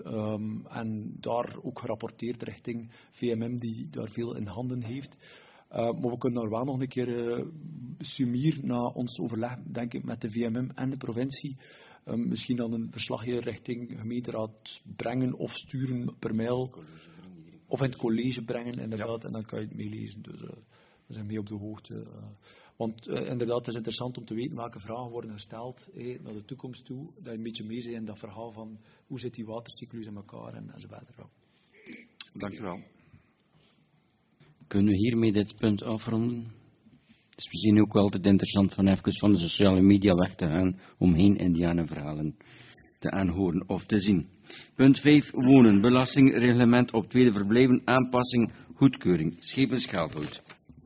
en daar ook gerapporteerd richting VMM, die daar veel in handen heeft. Maar we kunnen daar wel nog een keer sumier na ons overleg, denk ik, met de VMM en de provincie. Misschien dan een verslagje richting gemeenteraad brengen of sturen per mail. Of in het college brengen, inderdaad, ja. En dan kan je het meelezen. Dus we zijn mee op de hoogte. Want inderdaad, het is interessant om te weten welke vragen worden gesteld naar de toekomst toe. Dat je een beetje mee bent in dat verhaal van hoe zit die watercyclus in elkaar en zo verder. Dank u wel. Kunnen we hiermee dit punt afronden? Het is misschien ook wel altijd interessant van even van de sociale media weg te gaan om geen indianenverhalen te aanhoren of te zien. Punt 5. Wonen. Belastingreglement op tweede verblijven. Aanpassing. Goedkeuring. Schepenschaalvoet.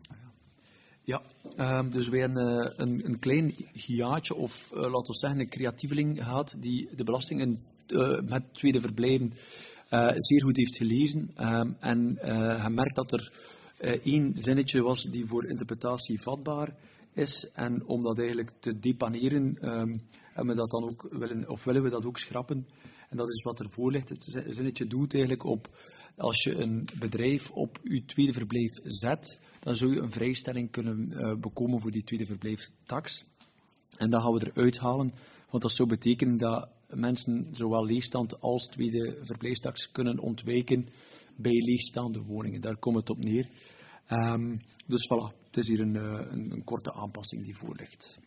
Ja, dus wij hebben een klein hiaatje of laten we zeggen een creatieveling gehad die de belasting met tweede verblijven zeer goed heeft gelezen. En gemerkt dat er één zinnetje was die voor interpretatie vatbaar is. En om dat eigenlijk te depaneren, hebben we dat dan ook willen we dat ook schrappen. En dat is wat ervoor ligt. Het zinnetje doet eigenlijk op, als je een bedrijf op je tweede verblijf zet, dan zou je een vrijstelling kunnen bekomen voor die tweede verblijftax. En dat gaan we eruit halen, want dat zou betekenen dat mensen zowel leegstand als tweede verblijfstax kunnen ontwijken bij leegstaande woningen. Daar komt het op neer. Dus voilà, het is hier een korte aanpassing die voor ligt.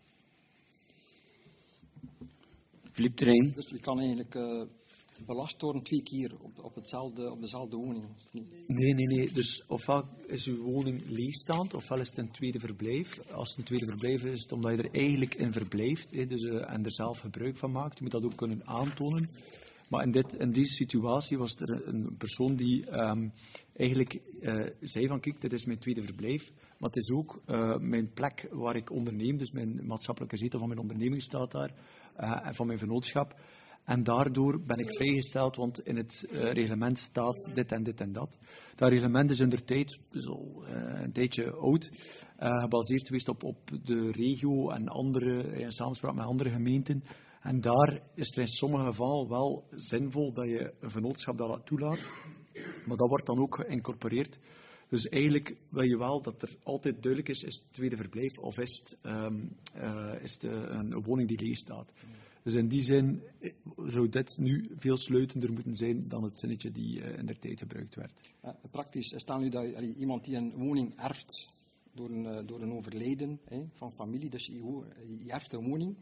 Philippe Terrein. Dus je kan eigenlijk belast worden 2 keer op dezelfde woning. Of niet? Nee. Dus ofwel is uw woning leegstaand, ofwel is het een tweede verblijf. Als het een tweede verblijf is, is het omdat je er eigenlijk in verblijft en er zelf gebruik van maakt. Je moet dat ook kunnen aantonen. Maar in deze situatie was er een persoon die eigenlijk zei van kijk, dit is mijn tweede verblijf, maar het is ook mijn plek waar ik onderneem, dus mijn maatschappelijke zetel van mijn onderneming staat daar, en van mijn vennootschap. En daardoor ben ik vrijgesteld, want in het reglement staat dit en dit en dat. Dat reglement is indertijd, dus al een tijdje oud, gebaseerd geweest op de regio en in samenspraak met andere gemeenten. En daar is het in sommige gevallen wel zinvol dat je een vennootschap dat toelaat. Maar dat wordt dan ook geïncorporeerd. Dus eigenlijk wil je wel dat er altijd duidelijk is het tweede verblijf of is het een woning die leeg staat. Dus in die zin zou dit nu veel sluitender moeten zijn dan het zinnetje die in der tijd gebruikt werd. Praktisch, stel nu dat iemand die een woning erft door een overlijden van familie, dus je erft een woning.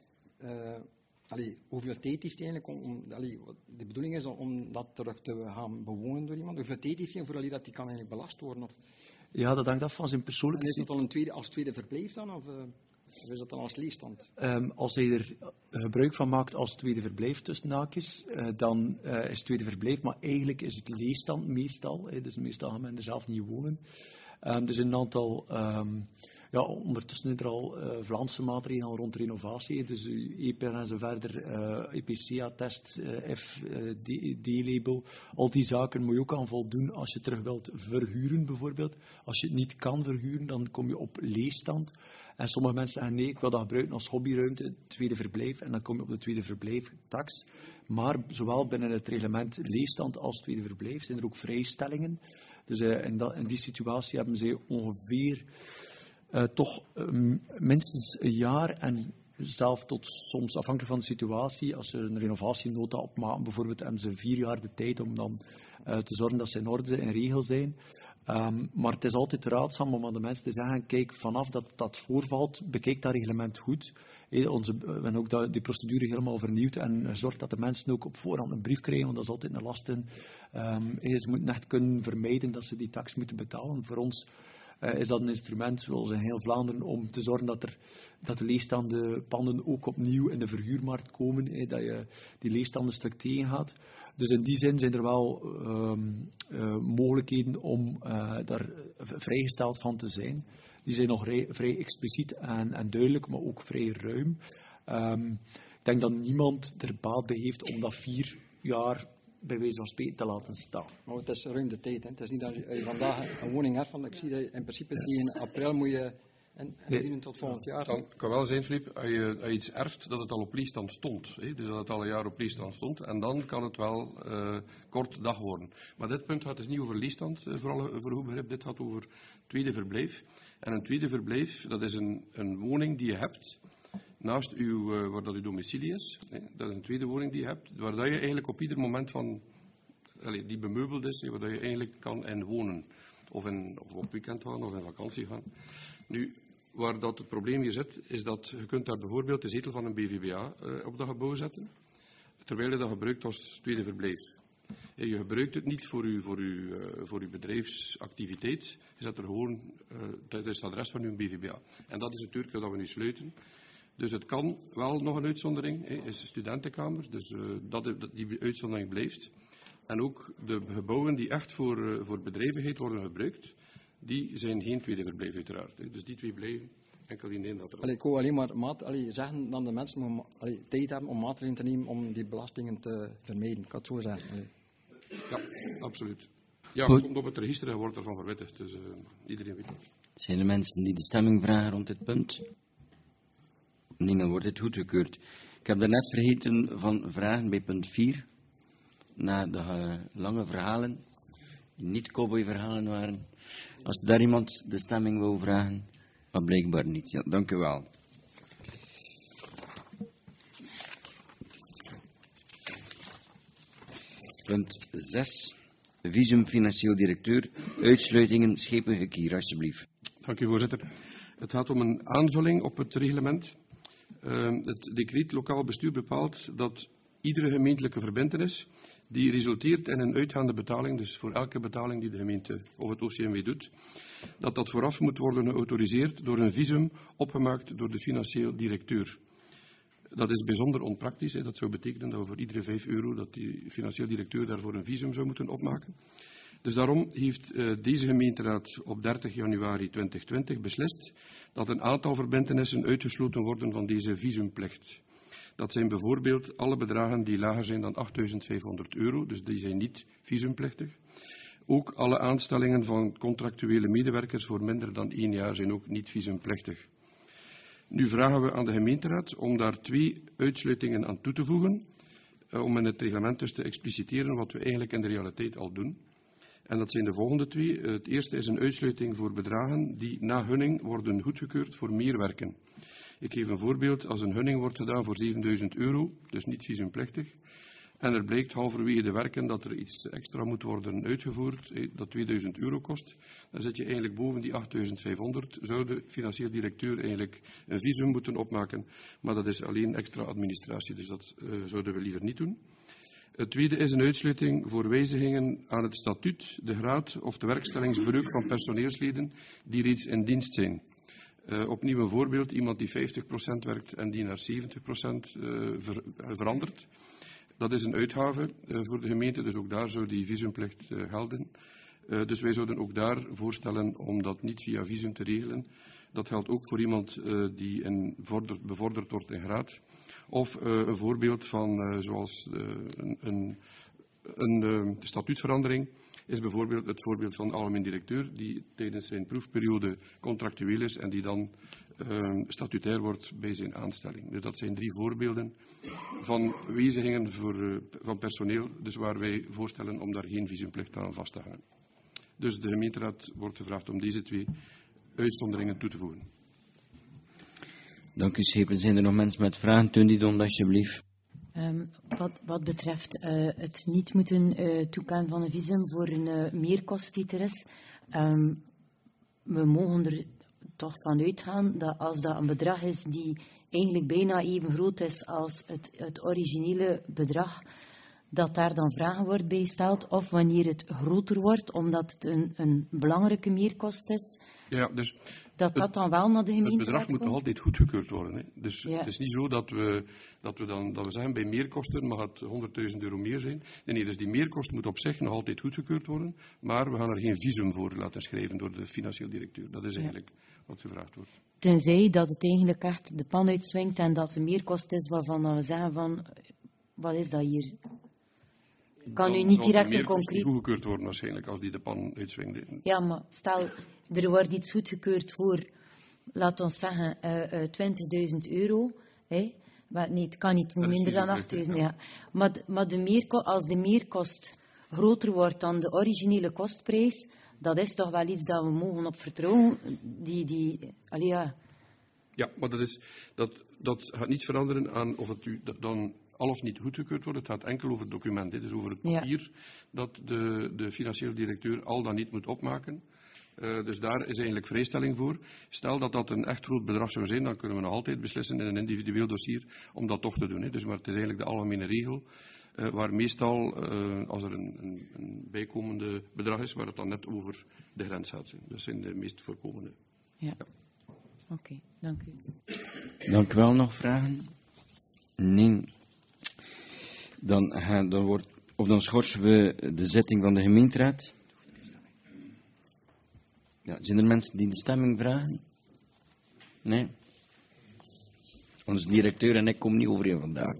Hoeveel tijd heeft hij eigenlijk de bedoeling is om dat terug te gaan bewonen door iemand? Hoeveel tijd heeft hij voordat dat die kan eigenlijk belast worden? Of? Ja, dat hangt af van zijn persoonlijke... En is dat dan als tweede verblijf dan? Of is dat dan als leegstand? Als hij er gebruik van maakt als tweede verblijf tussen haakjes, dan is het tweede verblijf, maar eigenlijk is het leegstand meestal. Dus meestal gaan men er zelf niet wonen. Er zijn een aantal... ondertussen zijn er al Vlaamse maatregelen rond renovatie, dus EPR en zo verder, EPC-attest, FD-label, al die zaken moet je ook aan voldoen als je terug wilt verhuren bijvoorbeeld. Als je het niet kan verhuren, dan kom je op leegstand. En sommige mensen zeggen nee, ik wil dat gebruiken als hobbyruimte, tweede verblijf, en dan kom je op de tweede verblijf-tax. Maar zowel binnen het reglement leegstand als tweede verblijf zijn er ook vrijstellingen. Dus in die situatie hebben ze ongeveer... toch minstens een jaar en zelf tot soms afhankelijk van de situatie, als ze een renovatienota opmaken bijvoorbeeld, hebben ze 4 jaar de tijd om dan te zorgen dat ze in orde en regel zijn. Maar het is altijd raadzaam om aan de mensen te zeggen, kijk, vanaf dat voorvalt, bekijk dat reglement goed. We hebben ook die procedure helemaal vernieuwd en zorgt dat de mensen ook op voorhand een brief krijgen, want dat is altijd een last in. Ze moeten echt kunnen vermijden dat ze die tax moeten betalen. Voor ons is dat een instrument, zoals in heel Vlaanderen, om te zorgen dat de leegstaande panden ook opnieuw in de verhuurmarkt komen, dat je die leegstanden een stuk tegengaat. Dus in die zin zijn er wel mogelijkheden om daar vrijgesteld van te zijn. Die zijn nog vrij expliciet en duidelijk, maar ook vrij ruim. Ik denk dat niemand er baat bij heeft om dat 4 jaar bij wijze van spreken te laten staan. Maar het is ruim de tijd. Hè. Het is niet dat je vandaag een woning hebt, want ik zie dat je in principe tegen april moet je dienen tot volgend jaar. Het kan wel zijn, Filip, als je iets erft, dat het al op leegstand stond. Hè? Dus dat het al een jaar op leegstand stond. En dan kan het wel kort dag worden. Maar dit punt gaat dus niet over leegstand, vooral voor goed begrip. Dit gaat over tweede verblijf. En een tweede verblijf, dat is een woning die je hebt naast waar dat uw domicilie is. Hè? Dat is een tweede woning die je hebt, waar dat je eigenlijk op ieder moment van... die bemeubeld is, waar dat je eigenlijk kan in wonen. Of op weekend gaan, of in vakantie gaan. Nu, waar dat het probleem hier zit, is dat je kunt daar bijvoorbeeld de zetel van een BVBA op dat gebouw zetten, terwijl je dat gebruikt als tweede verblijf. Je gebruikt het niet voor uw bedrijfsactiviteit, je zet er gewoon, dat is het adres van uw BVBA. En dat is natuurlijk dat we nu sluiten. Dus het kan wel nog een uitzondering, is studentenkamers, dus die uitzondering blijft. En ook de gebouwen die echt voor bedrijvigheid worden gebruikt, die zijn geen tweede verblijf uiteraard. Dus die twee blijven enkel in Nederland. Ik wil alleen maar zeggen dat de mensen tijd hebben om maatregelen te nemen om die belastingen te vermijden. Ik kan het zo zeggen. Ja, absoluut. Ja, het komt op het register en wordt ervan verwittigd. Dus iedereen weet het. Zijn er mensen die de stemming vragen rond dit punt? Nee, dan wordt dit goedgekeurd. Ik heb daarnet vergeten van vragen bij punt 4. Na de lange verhalen, die niet cowboy-verhalen waren. Als daar iemand de stemming wil vragen, maar blijkbaar niet. Ja, dank u wel. Punt 6. Visum financieel directeur. Uitsluitingen schepengekier, alsjeblieft. Dank u, voorzitter. Het gaat om een aanvulling op het reglement. Het decreet lokaal bestuur bepaalt dat iedere gemeentelijke verbintenis die resulteert in een uitgaande betaling, dus voor elke betaling die de gemeente of het OCMW doet, dat vooraf moet worden geautoriseerd door een visum opgemaakt door de financieel directeur. Dat is bijzonder onpraktisch. Dat zou betekenen dat we voor iedere €5 dat die financieel directeur daarvoor een visum zou moeten opmaken. Dus daarom heeft deze gemeenteraad op 30 januari 2020 beslist dat een aantal verbintenissen uitgesloten worden van deze visumplicht. Dat zijn bijvoorbeeld alle bedragen die lager zijn dan €8.500, dus die zijn niet visumplichtig. Ook alle aanstellingen van contractuele medewerkers voor minder dan 1 jaar zijn ook niet visumplichtig. Nu vragen we aan de gemeenteraad om daar 2 uitsluitingen aan toe te voegen, om in het reglement dus te expliciteren wat we eigenlijk in de realiteit al doen. En dat zijn de volgende 2. Het eerste is een uitsluiting voor bedragen die na hunning worden goedgekeurd voor meerwerken. Ik geef een voorbeeld. Als een hunning wordt gedaan voor €7.000, dus niet visumplichtig, en er blijkt halverwege de werken dat er iets extra moet worden uitgevoerd, dat €2.000 kost, dan zit je eigenlijk boven die 8.500. Zou de financieel directeur eigenlijk een visum moeten opmaken, maar dat is alleen extra administratie, dus dat zouden we liever niet doen. Het tweede is een uitsluiting voor wijzigingen aan het statuut, de graad of de werkstellingsbreuk van personeelsleden die reeds in dienst zijn. Opnieuw een voorbeeld, iemand die 50% werkt en die naar 70% verandert. Dat is een uitgave voor de gemeente, dus ook daar zou die visumplicht gelden. Dus wij zouden ook daar voorstellen om dat niet via visum te regelen. Dat geldt ook voor iemand die bevorderd wordt in graad. Of een voorbeeld van zoals een statuutverandering is bijvoorbeeld het voorbeeld van de algemeen directeur die tijdens zijn proefperiode contractueel is en die dan statutair wordt bij zijn aanstelling. Dus dat zijn 3 voorbeelden van wijzigingen van personeel, dus waar wij voorstellen om daar geen visumplicht aan vast te hangen. Dus de gemeenteraad wordt gevraagd om deze 2 uitzonderingen toe te voegen. Dank u, Schepen. Zijn er nog mensen met vragen? Toon die dan alsjeblieft. Wat betreft het niet moeten toekennen van een visum voor een meerkost die er is, we mogen er toch van uitgaan dat als dat een bedrag is die eigenlijk bijna even groot is als het originele bedrag, dat daar dan vragen wordt bij gesteld, of wanneer het groter wordt, omdat het een belangrijke meerkost is, ja, dus dat dan wel naar de gemeente Het bedrag moet nog altijd goedgekeurd worden. Hè. Dus ja. Het is niet zo dat we zeggen bij meerkosten mag het €100.000 meer zijn. Nee, dus die meerkost moet op zich nog altijd goedgekeurd worden, maar we gaan er geen visum voor laten schrijven door de financieel directeur. Dat is eigenlijk wat gevraagd wordt. Tenzij dat het eigenlijk echt de pan uitswingt en dat de meerkost is waarvan we zeggen van, wat is dat hier? Kan u niet direct een concreet... goedgekeurd worden waarschijnlijk als die de pan uitswingt. Ja, maar stel, er wordt iets goedgekeurd voor, laat ons zeggen, €20.000. Hè? Maar nee, het kan niet minder dan 8.000. Ja. Maar als de meerkost groter wordt dan de originele kostprijs, dat is toch wel iets dat we mogen op vertrouwen. Ja, maar dat gaat niet veranderen aan of het u dan al of niet goedgekeurd wordt. Het gaat enkel over het document, dus over het papier dat de financieel directeur al dan niet moet opmaken. Dus daar is eigenlijk vrijstelling voor. Stel dat dat een echt groot bedrag zou zijn, dan kunnen we nog altijd beslissen in een individueel dossier om dat toch te doen. Dus, maar het is eigenlijk de algemene regel, waar meestal, als er een bijkomende bedrag is, waar het dan net over de grens gaat. Dat zijn de meest voorkomende. Ja. Oké, dank u. Dank u wel. Nog vragen? Nee. Dan schorsen we de zitting van de gemeenteraad. Ja, zijn er mensen die de stemming vragen? Nee? Onze directeur en ik komen niet overeen vandaag.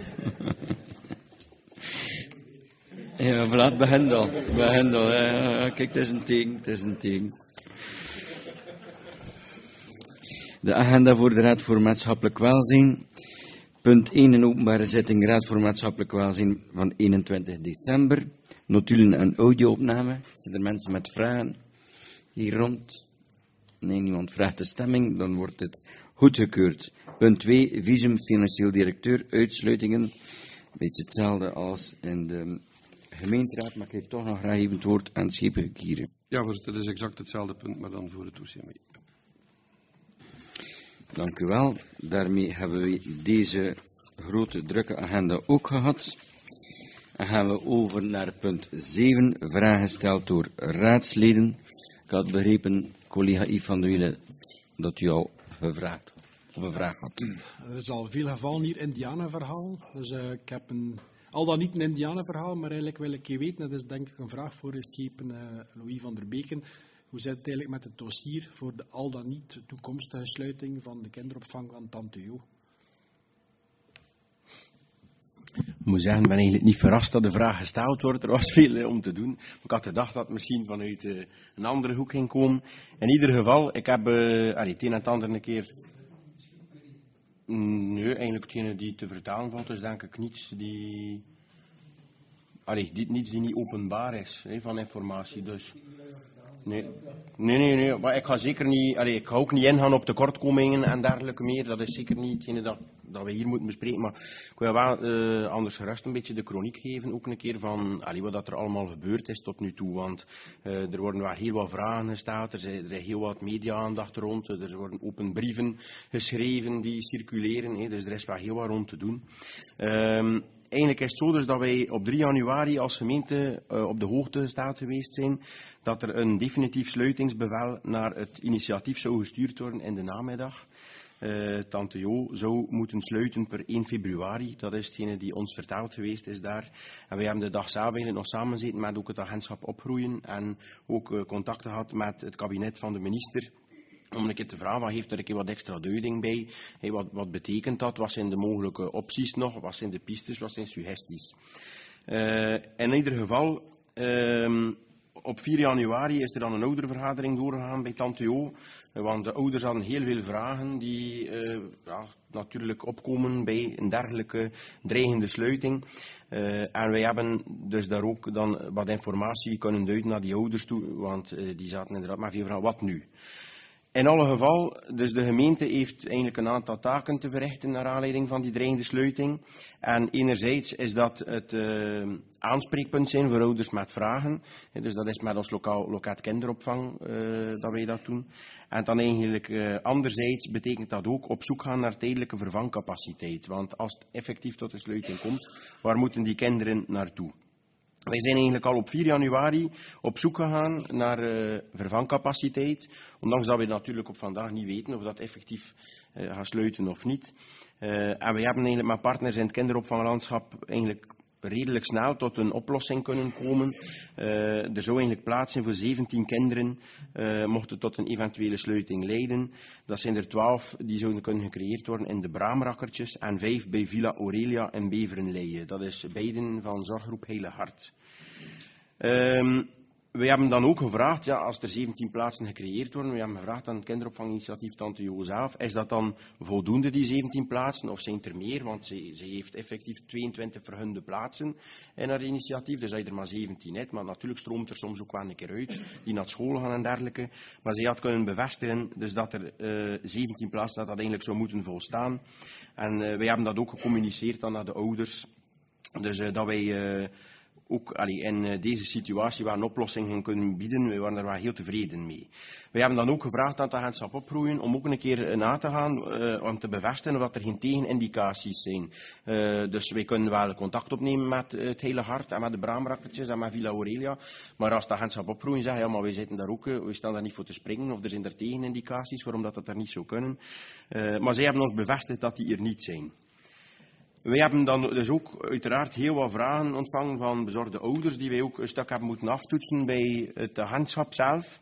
Ja, voilà, begin dan. Kijk, het is een teken. De agenda voor de Raad voor Maatschappelijk Welzijn. Punt 1, een openbare zitting Raad voor Maatschappelijk Welzijn van 21 december. Notulen en audio-opname. Zijn er mensen met vragen hier rond? Nee, niemand vraagt de stemming. Dan wordt het goedgekeurd. Punt 2, visum financieel directeur, uitsluitingen. Een beetje hetzelfde als in de gemeenteraad, maar ik geef toch nog graag even het woord aan Schepen-Gieren. Ja, voorzitter, dat is exact hetzelfde punt, maar dan voor het OCME. Dank u wel. Daarmee hebben we deze grote drukke agenda ook gehad. En gaan we over naar punt 7, vragen gesteld door raadsleden. Ik had begrepen, collega Yves van der Wielen, dat u al gevraagd of een vraag had. Er is al veel gevallen hier Indianenverhaal. Dus ik heb al dan niet een Indianenverhaal, maar eigenlijk wil ik je weten, dat is denk ik een vraag voor de schepen Louis van der Beken. Hoe zit het eigenlijk met het dossier voor de al dan niet toekomstige sluiting van de kinderopvang van Tante Jo? moet zeggen, ik ben eigenlijk niet verrast dat de vraag gesteld wordt. Er was veel om te doen. Maar ik had gedacht dat het misschien vanuit een andere hoek ging komen. In ieder geval, ik heb het een en het ander een keer... Nee, eigenlijk hetgene die te vertalen valt, is denk ik niets die... niets die niet openbaar is, van informatie. Dus... Nee. Maar ik ga zeker niet... ik ga ook niet ingaan op tekortkomingen en dergelijke meer. Dat is zeker niet hetgene dat we hier moeten bespreken. Maar ik wil wel anders gerust een beetje de chroniek geven. Ook een keer van wat er allemaal gebeurd is tot nu toe. Want er worden wel heel wat vragen gesteld. Er is heel wat media-aandacht rond. Er worden open brieven geschreven die circuleren. Dus er is wel heel wat rond te doen. Eigenlijk is het zo dus dat wij op 3 januari als gemeente op de hoogte gesteld geweest zijn dat er een definitief sluitingsbevel naar het initiatief zou gestuurd worden in de namiddag. Tante Jo zou moeten sluiten per 1 februari. Dat is hetgene die ons verteld geweest is daar. En wij hebben de dag zelf eigenlijk nog samengezeten met ook het agentschap Opgroeien en ook contacten gehad met het kabinet van de minister. Om een keer te vragen, wat heeft er een keer wat extra duiding bij? Wat betekent dat? Wat zijn de mogelijke opties nog? Wat zijn de pistes? Wat zijn suggesties? In ieder geval, op 4 januari is er dan een ouderenvergadering doorgegaan bij Tante Jo. Want de ouders hadden heel veel vragen die natuurlijk opkomen bij een dergelijke dreigende sluiting. En wij hebben dus daar ook dan wat informatie kunnen duiden naar die ouders toe. Want die zaten inderdaad met veel vragen. Wat nu? In alle geval, dus de gemeente heeft eigenlijk een aantal taken te verrichten naar aanleiding van die dreigende sluiting. En enerzijds is dat het aanspreekpunt zijn voor ouders met vragen. Dus dat is met ons lokaat kinderopvang dat wij dat doen. En dan eigenlijk anderzijds betekent dat ook op zoek gaan naar tijdelijke vervangcapaciteit. Want als het effectief tot de sluiting komt, waar moeten die kinderen naartoe? Wij zijn eigenlijk al op 4 januari op zoek gegaan naar vervangcapaciteit. Ondanks dat we natuurlijk op vandaag niet weten of dat effectief gaat sluiten of niet. En we hebben eigenlijk met partners in het kinderopvanglandschap eigenlijk redelijk snel tot een oplossing kunnen komen. Er zou eigenlijk plaats zijn voor 17 kinderen, mocht het tot een eventuele sluiting leiden. Dat zijn er 12 die zouden kunnen gecreëerd worden in de Braamrakkertjes en 5 bij Villa Aurelia in Beverenleien. Dat is beiden van zorggroep Heilig Hart. We hebben dan ook gevraagd, als er 17 plaatsen gecreëerd worden, we hebben gevraagd aan het kinderopvanginitiatief Tante Jo zelf, is dat dan voldoende die 17 plaatsen of zijn er meer? Want ze heeft effectief 22 vergunde plaatsen in haar initiatief, dus hij er maar 17 hebt. Maar natuurlijk stroomt er soms ook wel een keer uit, die naar school gaan en dergelijke. Maar zij had kunnen bevestigen dus dat er 17 plaatsen dat eigenlijk zou moeten volstaan. En wij hebben dat ook gecommuniceerd dan naar de ouders, dus dat wij... ook in deze situatie waar een oplossing gaan kunnen bieden, we waren er wel heel tevreden mee. We hebben dan ook gevraagd aan het agentschap Opgroeien om ook een keer na te gaan, om te bevestigen dat er geen tegenindicaties zijn. Dus wij kunnen wel contact opnemen met het Heilig Hart en met de Braamrakkertjes en met Villa Aurelia. Maar als het agentschap Opgroeien zegt, ja maar wij zitten daar ook, we staan daar niet voor te springen, of er zijn er tegenindicaties waarom dat er niet zou kunnen. Maar zij hebben ons bevestigd dat die er niet zijn. Wij hebben dan dus ook uiteraard heel wat vragen ontvangen van bezorgde ouders, die wij ook een stuk hebben moeten aftoetsen bij het agentschap zelf.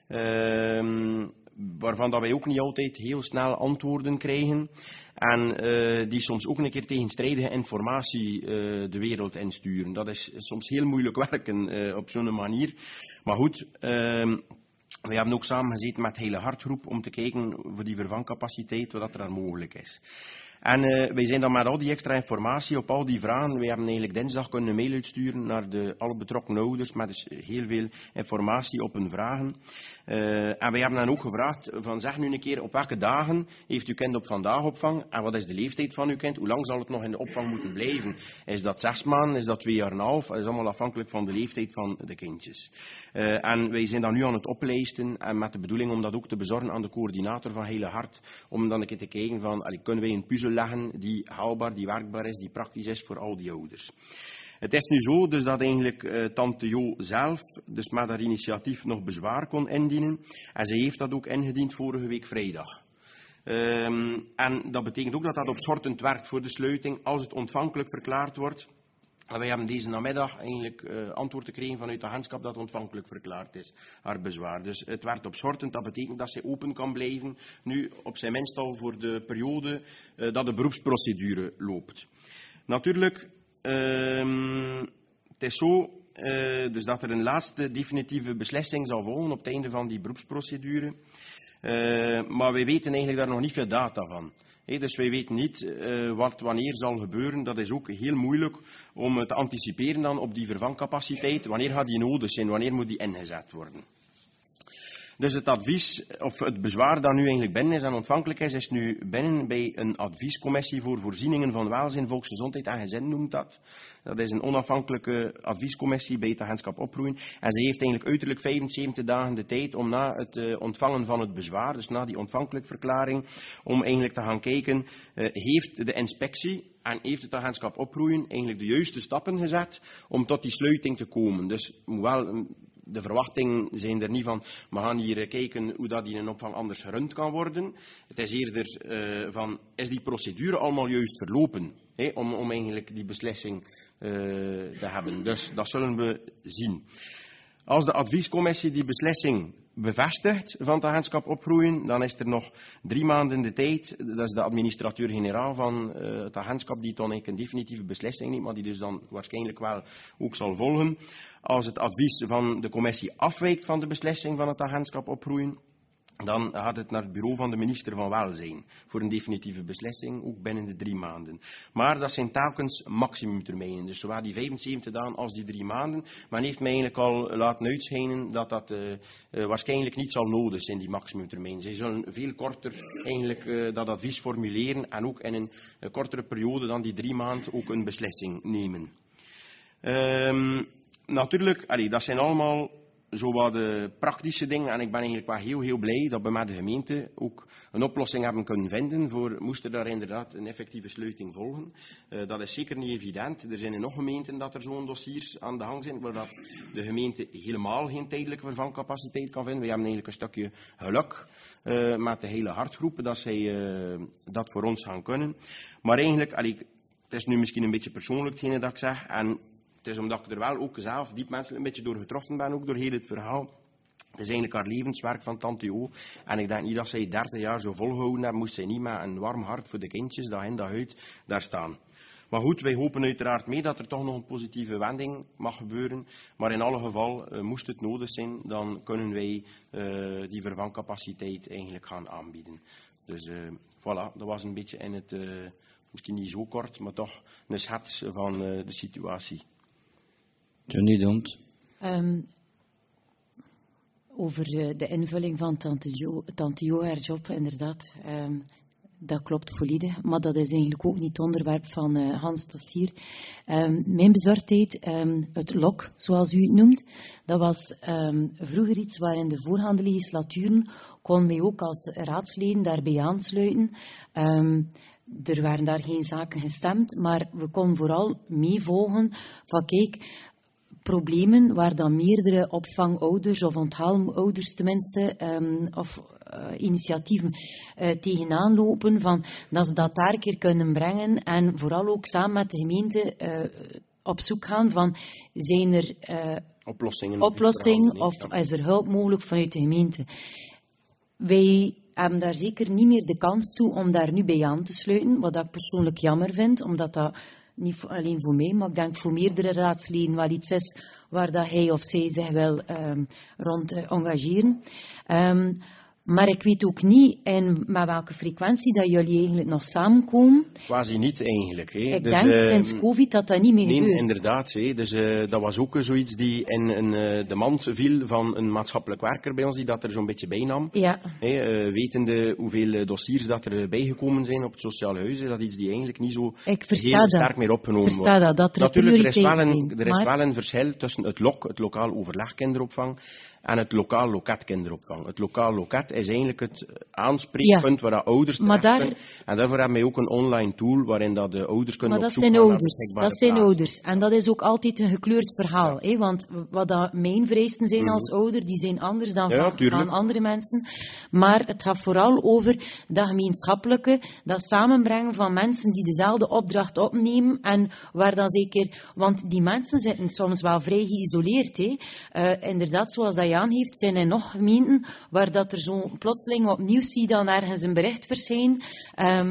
Waarvan dat wij ook niet altijd heel snel antwoorden krijgen. En die soms ook een keer tegenstrijdige informatie de wereld insturen. Dat is soms heel moeilijk werken op zo'n manier. Maar goed... wij hebben ook samengezeten met Heilig Hartgroep om te kijken voor die vervangcapaciteit, wat er daar mogelijk is. En wij zijn dan met al die extra informatie op al die vragen, wij hebben eigenlijk dinsdag kunnen een mail uitsturen naar alle betrokken ouders met dus heel veel informatie op hun vragen. En wij hebben dan ook gevraagd van zeg nu een keer op welke dagen heeft uw kind op vandaag opvang en wat is de leeftijd van uw kind, hoe lang zal het nog in de opvang moeten blijven? Is dat 6 maanden, is dat 2,5 jaar? Dat is allemaal afhankelijk van de leeftijd van de kindjes. En wij zijn dan nu aan het oplijsten en met de bedoeling om dat ook te bezorgen aan de coördinator van Heilig Hart, om dan een keer te kijken van kunnen wij een puzzel leggen die haalbaar, die werkbaar is, die praktisch is voor al die ouders. Het is nu zo dus dat eigenlijk Tante Jo zelf dus met haar initiatief nog bezwaar kon indienen en zij heeft dat ook ingediend vorige week vrijdag. En dat betekent ook dat dat op schortend werkt voor de sluiting als het ontvankelijk verklaard wordt. En wij hebben deze namiddag eigenlijk antwoord gekregen vanuit het agentschap dat ontvankelijk verklaard is, haar bezwaar. Dus het werd op schortend, dat betekent dat zij open kan blijven, nu op zijn minst al voor de periode dat de beroepsprocedure loopt. Natuurlijk Het is zo dus dat er een laatste definitieve beslissing zal volgen op het einde van die beroepsprocedure. Maar wij weten eigenlijk daar nog niet veel data van. Dus wij weten niet wat wanneer zal gebeuren. Dat is ook heel moeilijk om te anticiperen dan op die vervangcapaciteit. Wanneer gaat die nodig zijn? Wanneer moet die ingezet worden? Dus het advies, of het bezwaar dat nu eigenlijk binnen is en ontvankelijk is nu binnen bij een adviescommissie voor voorzieningen van welzijn, volksgezondheid en gezin noemt dat. Dat is een onafhankelijke adviescommissie bij het agentschap Oproeien. En zij heeft eigenlijk uiterlijk 75 dagen de tijd om na het ontvangen van het bezwaar, dus na die ontvankelijk verklaring, om eigenlijk te gaan kijken, heeft de inspectie en heeft het agentschap Oproeien eigenlijk de juiste stappen gezet om tot die sluiting te komen. Dus moet wel... De verwachtingen zijn er niet van, we gaan hier kijken hoe dat in een opvang anders gerund kan worden. Het is eerder van, is die procedure allemaal juist verlopen, om eigenlijk die beslissing te hebben. Dus dat zullen we zien. Als de adviescommissie die beslissing bevestigt van het agentschap Oproeien, dan is er nog 3 maanden de tijd. Dat is de administrateur-generaal van het agentschap die dan een definitieve beslissing neemt, maar die dus dan waarschijnlijk wel ook zal volgen. Als het advies van de commissie afwijkt van de beslissing van het agentschap Oproeien, dan gaat het naar het bureau van de minister van Welzijn voor een definitieve beslissing, ook binnen de 3 maanden. Maar dat zijn telkens maximumtermijnen, dus zowel die 75 dagen als die 3 maanden. Men heeft mij eigenlijk al laten uitschijnen dat dat waarschijnlijk niet zal nodig zijn, die maximumtermijn. Zij zullen veel korter eigenlijk dat advies formuleren en ook in een kortere periode dan die 3 maanden ook een beslissing nemen. Natuurlijk, dat zijn allemaal zowat de praktische dingen en ik ben eigenlijk wel heel blij dat we met de gemeente ook een oplossing hebben kunnen vinden voor moest er daar inderdaad een effectieve sluiting volgen. Dat is zeker niet evident. Er zijn nog gemeenten dat er zo'n dossiers aan de gang zijn waar dat de gemeente helemaal geen tijdelijke vervangcapaciteit kan vinden. We hebben eigenlijk een stukje geluk met de hele hartgroep dat zij dat voor ons gaan kunnen. Maar eigenlijk, het is nu misschien een beetje persoonlijk hetgene dat ik zeg en het is omdat ik er wel ook zelf diep menselijk een beetje door getroffen ben, ook door heel het verhaal. Het is eigenlijk haar levenswerk van Tante Jo. En ik denk niet dat zij 30 jaar zo volgehouden hebben, moest zij niet met een warm hart voor de kindjes, dag in dag uit, daar staan. Maar goed, wij hopen uiteraard mee dat er toch nog een positieve wending mag gebeuren. Maar in alle geval, moest het nodig zijn, dan kunnen wij die vervangcapaciteit eigenlijk gaan aanbieden. Dus voilà, dat was een beetje in het, misschien niet zo kort, maar toch een schets van de situatie. Johnny Dont. Over de invulling van Tante Jo, haar job, inderdaad. Dat klopt volledig, maar dat is eigenlijk ook niet het onderwerp van Hans dossier. Mijn bezorgdheid, het LOK, zoals u het noemt, dat was vroeger iets waar in de voorgaande legislaturen konden wij ook als raadsleden daarbij aansluiten. Er waren daar geen zaken gestemd, maar we konden vooral meevolgen van kijk, problemen waar dan meerdere opvangouders of onthalouders tenminste, of initiatieven tegenaan lopen, van, dat ze dat daar een keer kunnen brengen en vooral ook samen met de gemeente op zoek gaan van, zijn er oplossingen of is er hulp mogelijk vanuit de gemeente. Wij hebben daar zeker niet meer de kans toe om daar nu bij aan te sluiten, wat ik persoonlijk jammer vind, omdat dat niet alleen voor mij, maar ik denk voor meerdere raadsleden wel iets is waar dat hij of zij zich wil rond engageren. Maar ik weet ook niet met welke frequentie dat jullie eigenlijk nog samenkomen. Quasi niet eigenlijk. Ik denk sinds COVID dat niet meer gebeurt. Nee, inderdaad. Dus dat was ook zoiets die in de mand viel van een maatschappelijk werker bij ons, die dat er zo'n beetje bij nam. Ja. Wetende hoeveel dossiers dat er bijgekomen zijn op het sociale huis, is dat iets die eigenlijk niet zo heel sterk meer opgenomen wordt. Dat er natuurlijk, er is wel een verschil tussen het LOK, het lokaal overleg kinderopvang, en het lokaal loket kinderopvang. Het lokaal loket is eigenlijk het aanspreekpunt waar de ouders terecht. En daarvoor hebben wij ook een online tool waarin dat de ouders kunnen op zoek gaan naar beschikbare plaatsen. Dat zijn ouders. En dat is ook altijd een gekleurd verhaal. Want wat dat mijn vereisten zijn als ouder, die zijn anders dan van andere mensen. Maar het gaat vooral over dat gemeenschappelijke, dat samenbrengen van mensen die dezelfde opdracht opnemen en waar dan zeker, want die mensen zitten soms wel vrij geïsoleerd. Inderdaad, zoals dat Jan heeft, zijn er nog gemeenten waar dat er zo plotseling opnieuw zie dan ergens een bericht verschijnt,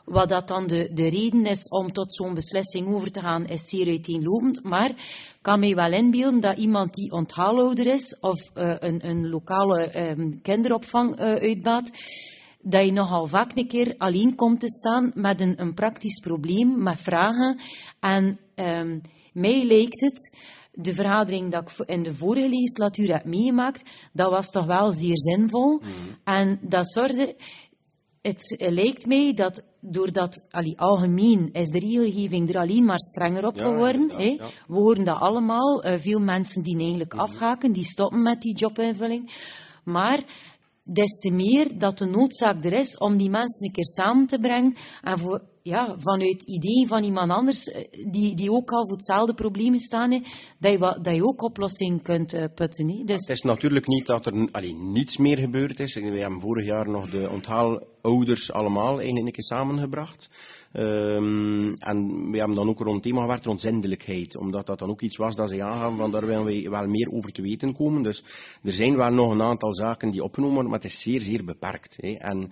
Wat dat dan de reden is om tot zo'n beslissing over te gaan, is zeer uiteenlopend. Maar ik kan mij wel inbeelden dat iemand die onthaalouder is of een lokale kinderopvang uitbaat, dat je nogal vaak een keer alleen komt te staan met een praktisch probleem, met vragen. En mij lijkt het, de vergadering dat ik in de vorige legislatuur heb meegemaakt, dat was toch wel zeer zinvol. En dat zorgde... Het lijkt mij dat doordat algemeen is de regelgeving er alleen maar strenger op geworden. Ja. We horen dat allemaal. Veel mensen die eigenlijk afhaken, die stoppen met die jobinvulling. Maar des te meer dat de noodzaak er is om die mensen een keer samen te brengen en vanuit ideeën van iemand anders die ook al voor hetzelfde probleem staan, dat je ook oplossingen kunt putten. Dus... Het is natuurlijk niet dat er niets meer gebeurd is. We hebben vorig jaar nog de onthaalouders allemaal een keer samengebracht. En we hebben dan ook rond het thema gewerkt rond zindelijkheid, omdat dat dan ook iets was dat ze aangaven van daar willen we wel meer over te weten komen. Dus er zijn wel nog een aantal zaken die opgenomen worden, maar het is zeer, zeer beperkt. En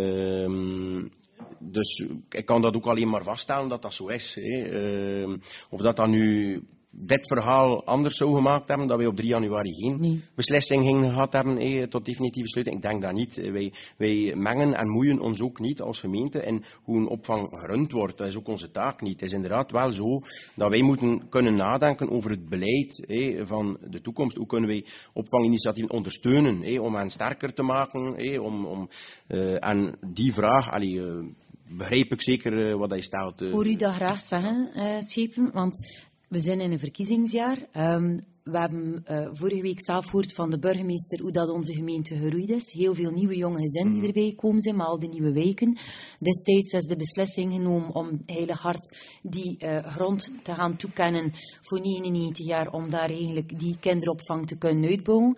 dus ik kan dat ook alleen maar vaststellen dat dat zo is. Of dat nu dit verhaal anders zou gemaakt hebben, dat wij op 3 januari geen beslissing gingen gehad hebben tot definitieve sluiting. Ik denk dat niet. Wij mengen en moeien ons ook niet als gemeente in hoe een opvang gerund wordt. Dat is ook onze taak niet. Het is inderdaad wel zo dat wij moeten kunnen nadenken over het beleid van de toekomst. Hoe kunnen wij opvanginitiatieven ondersteunen om hen sterker te maken? En die vraag... begrijp ik zeker wat hij stelt. Hoor u dat graag zeggen, Schepen? Want we zijn in een verkiezingsjaar. We hebben vorige week zelf gehoord van de burgemeester hoe dat onze gemeente gegroeid is. Heel veel nieuwe jonge gezinnen die erbij gekomen zijn, met al die nieuwe wijken. Destijds is de beslissing genomen om Heilig Hart die grond te gaan toekennen voor 99 jaar, om daar eigenlijk die kinderopvang te kunnen uitbouwen.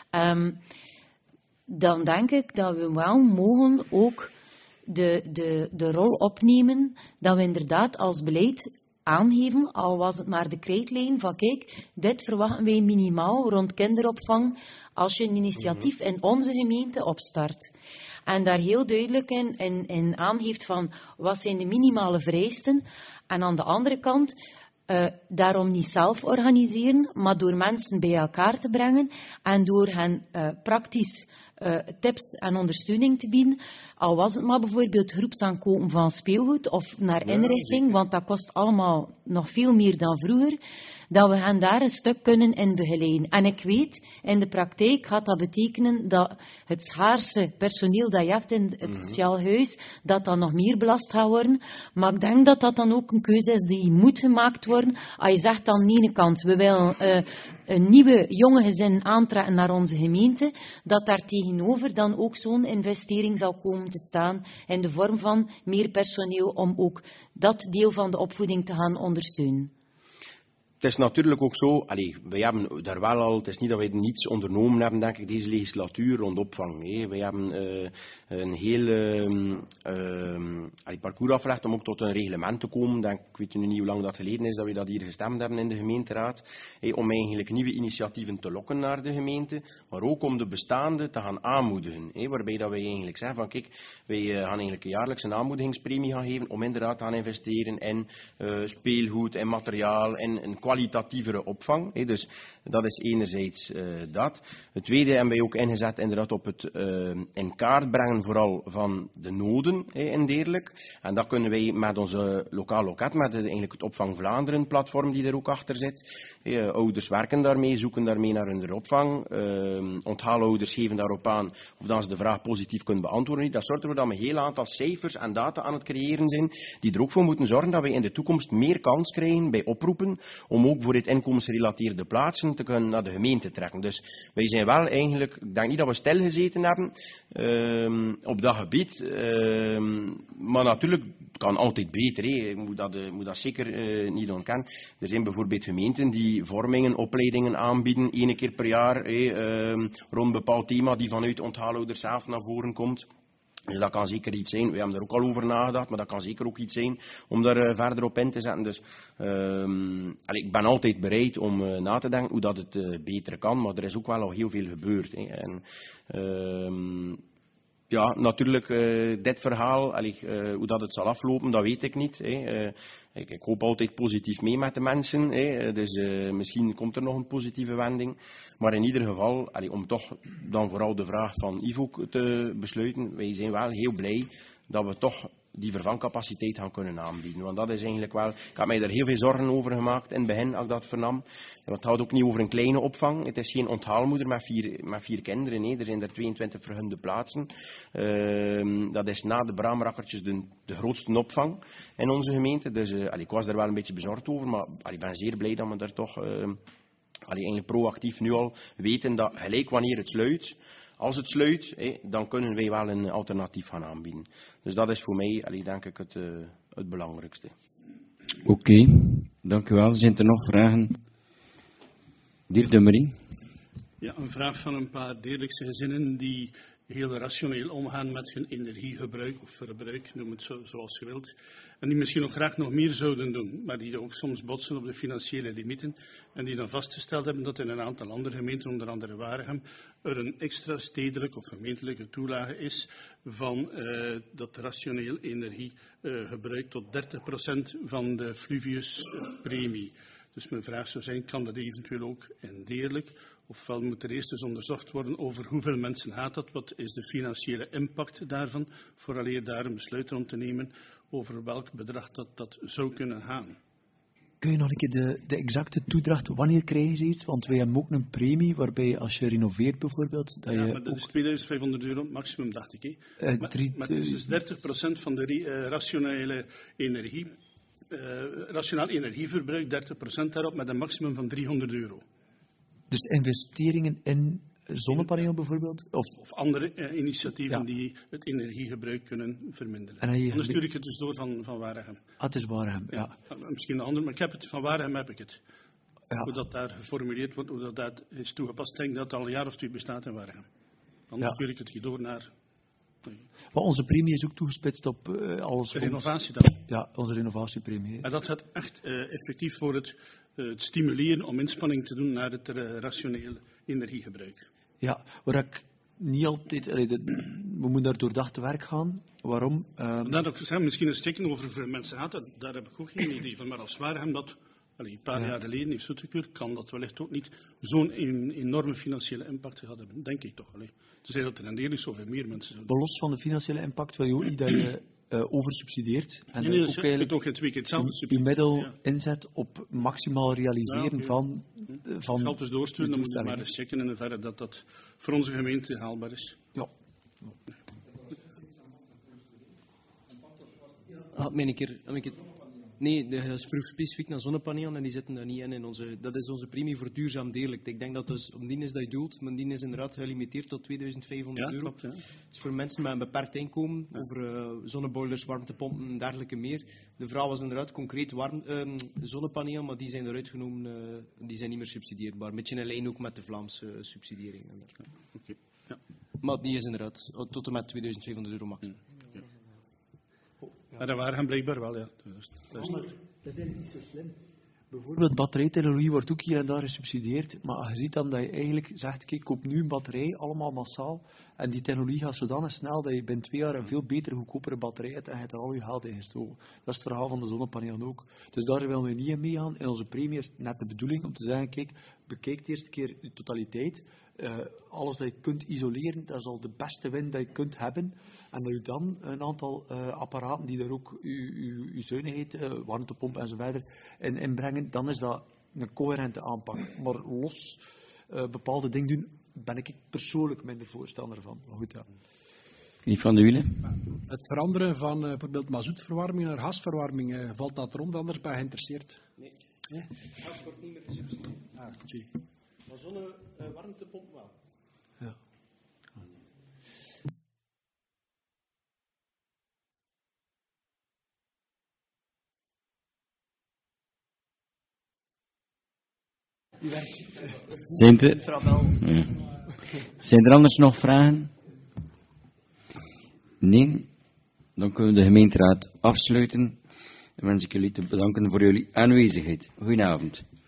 Dan denk ik dat we wel mogen ook de rol opnemen dat we inderdaad als beleid aangeven, al was het maar de krijtlijn van kijk, dit verwachten wij minimaal rond kinderopvang als je een initiatief in onze gemeente opstart. En daar heel duidelijk in aangeeft van wat zijn de minimale vereisten. En aan de andere kant daarom niet zelf organiseren, maar door mensen bij elkaar te brengen en door hen praktisch tips en ondersteuning te bieden. Al was het maar bijvoorbeeld groepsaankopen van speelgoed of naar inrichting, want dat kost allemaal nog veel meer dan vroeger, dat we hen daar een stuk kunnen in begeleiden. En ik weet, in de praktijk gaat dat betekenen dat het schaarse personeel dat je hebt in het sociaal huis, dat dan nog meer belast gaat worden. Maar ik denk dat dat dan ook een keuze is die moet gemaakt worden. Als je zegt aan de ene kant, we willen een nieuwe jonge gezin aantrekken naar onze gemeente, dat daar tegenover dan ook zo'n investering zal komen te staan in de vorm van meer personeel om ook dat deel van de opvoeding te gaan ondersteunen. Het is natuurlijk ook zo, wij hebben daar wel al, het is niet dat wij niets ondernomen hebben, denk ik, deze legislatuur rond opvang. Wij hebben een heel parcours afgelegd om ook tot een reglement te komen. Ik weet nu niet hoe lang dat geleden is dat we dat hier gestemd hebben in de gemeenteraad. Om eigenlijk nieuwe initiatieven te lokken naar de gemeente, maar ook om de bestaande te gaan aanmoedigen. Waarbij dat wij eigenlijk zeggen van kijk, wij gaan eigenlijk jaarlijks een aanmoedigingspremie gaan geven om inderdaad te gaan investeren in speelgoed, in materiaal, in een kwalitatievere opvang. Dus dat is enerzijds dat. Het tweede hebben wij ook ingezet inderdaad op het in kaart brengen vooral van de noden en dergelijk. En dat kunnen wij met onze lokaal loket, met eigenlijk het Opvang Vlaanderen platform die er ook achter zit. Ouders werken daarmee, zoeken daarmee naar hun opvang. Onthaalouders geven daarop aan of dan ze de vraag positief kunnen beantwoorden. Dat zorgt ervoor dat we een heel aantal cijfers en data aan het creëren zijn, die er ook voor moeten zorgen dat we in de toekomst meer kans krijgen bij oproepen om ook voor dit inkomensgerelateerde plaatsen te kunnen naar de gemeente trekken. Dus wij zijn wel eigenlijk, ik denk niet dat we stilgezeten hebben op dat gebied, maar natuurlijk het kan altijd beter. Je moet dat zeker niet ontkennen. Er zijn bijvoorbeeld gemeenten die vormingen, opleidingen aanbieden, 1 keer per jaar rond een bepaald thema die vanuit onthaalouders zelf naar voren komt. Dus dat kan zeker iets zijn. We hebben er ook al over nagedacht, maar dat kan zeker ook iets zijn om daar verder op in te zetten. Dus ik ben altijd bereid om na te denken hoe dat het beter kan, maar er is ook wel al heel veel gebeurd. En ja, natuurlijk, dit verhaal, hoe dat het zal aflopen, dat weet ik niet. Ik hoop altijd positief mee met de mensen. Dus misschien komt er nog een positieve wending. Maar in ieder geval, om toch dan vooral de vraag van Ivo te besluiten. Wij zijn wel heel blij dat we toch die vervangcapaciteit gaan kunnen aanbieden. Want dat is eigenlijk wel... Ik had mij daar heel veel zorgen over gemaakt in het begin, als ik dat vernam. Want het gaat ook niet over een kleine opvang. Het is geen onthaalmoeder met vier kinderen. Nee. Er zijn er 22 vergunde plaatsen. Dat is na de braamrakkertjes de grootste opvang in onze gemeente. Dus ik was er wel een beetje bezorgd over. Maar ik ben zeer blij dat we daar toch eigenlijk proactief nu al weten dat gelijk wanneer het sluit... Als het sluit, dan kunnen wij wel een alternatief gaan aanbieden. Dus dat is voor mij, denk ik, het belangrijkste. Oké, dank u wel. Zijn er nog vragen? Dirk de Marie. Ja, een vraag van een paar Deerlijkse gezinnen die heel rationeel omgaan met hun energiegebruik of verbruik, noem het zoals je wilt. En die misschien graag nog meer zouden doen, maar die ook soms botsen op de financiële limieten. En die dan vastgesteld hebben dat in een aantal andere gemeenten, onder andere Waregem, er een extra stedelijke of gemeentelijke toelage is van dat rationeel energiegebruik tot 30% van de Fluvius-premie. Dus mijn vraag zou zijn, kan dat eventueel ook in Deerlijk? Ofwel moet er eerst eens onderzocht worden over hoeveel mensen gaat dat, wat is de financiële impact daarvan, vooraleer daar een besluit rond te nemen over welk bedrag dat zou kunnen gaan. Kun je nog een keer de exacte toedracht, wanneer krijgen ze iets? Want wij hebben ook een premie waarbij als je renoveert bijvoorbeeld... Dat ja, je maar dat ook... is €2500 maximum, dacht ik. Maar het is dus 30% van de rationele energie. Rationaal energieverbruik, 30% daarop met een maximum van €300. Dus investeringen in zonnepaneel bijvoorbeeld? Of andere initiatieven die het energiegebruik kunnen verminderen. En dan stuur ik het dus door van Waregem. Het is Waregem, ja. Misschien een ander, maar ik heb het van Waregem heb ik het. Ja. Hoe dat daar geformuleerd wordt, hoe dat is toegepast. Ik denk dat het al een jaar of 2 bestaat in Waregem. Dan stuur ik het hier door naar... Maar onze premie is ook toegespitst op alles. De renovatie dan? Ja, onze renovatiepremie. En dat gaat echt effectief voor het stimuleren om inspanning te doen naar het rationeel energiegebruik. Ja, waar ik niet altijd... we moeten daar doordacht te werk gaan. Waarom? Dat ook zeggen, misschien een stikken over hoeveel mensen gaat, daar heb ik ook geen idee van. Maar als Waregem dat een paar jaar geleden heeft goedgekeurd, kan dat wellicht ook niet zo'n enorme financiële impact gehad hebben, denk ik toch. Dus dat er in Deerlijk zoveel meer mensen zijn. Los van de financiële impact wil je ook niet dat je oversubsidieert. En nee, ook eigenlijk toch het weekend zelf je middel inzet op maximaal realiseren van... Ik zal het dus doorsturen, dan moet je maar eens checken in hoeverre dat voor onze gemeente haalbaar is. Ja. Nee, dat is vroeg specifiek naar zonnepanelen en die zitten daar niet in. Dat is onze premie voor duurzaam Deerlijk. Ik denk dat dus om die is dat je doelt, maar die is inderdaad gelimiteerd tot €2500. Ja, klopt, ja. Dus voor mensen met een beperkt inkomen, over zonneboilers, warmtepompen en dergelijke meer. De vraag was inderdaad concreet zonnepaneel, maar die zijn eruit genomen, die zijn niet meer subsidieerbaar. Een beetje in lijn ook met de Vlaamse subsidiering. Okay. Ja. Maar die is inderdaad tot en met €2500 max. Ja, dat waren hem blijkbaar wel, ja. Dat is eigenlijk niet zo slim. Bijvoorbeeld batterijtechnologie wordt ook hier en daar gesubsidieerd, maar je ziet dan dat je eigenlijk zegt, kijk, koop nu een batterij, allemaal massaal, en die technologie gaat zodanig snel dat je binnen 2 jaar een veel betere, goedkopere batterij hebt en je hebt er al je geld in gestoken. Dat is het verhaal van de zonnepanelen ook. Dus daar willen we niet in meegaan. In onze premie is net de bedoeling om te zeggen, kijk, bekijk de eerste keer je totaliteit. Alles dat je kunt isoleren, dat is al de beste win dat je kunt hebben. En dat je dan een aantal apparaten die daar ook je zuinigheid, warmtepomp en zo verder in inbrengen, dan is dat een coherente aanpak. Maar los bepaalde dingen doen, ben ik persoonlijk minder voorstander van. Maar goed, ja. Yves van de Wielen? Het veranderen van bijvoorbeeld mazoetverwarming naar gasverwarming, valt dat rond, anders ben je geïnteresseerd? Nee. Gas wordt niet meer gesubsidieerd. Okay. Maar warmtepomp wel. Ja. Zijn er anders nog vragen? Nee? Dan kunnen we de gemeenteraad afsluiten. En wens ik jullie te bedanken voor jullie aanwezigheid. Goedenavond.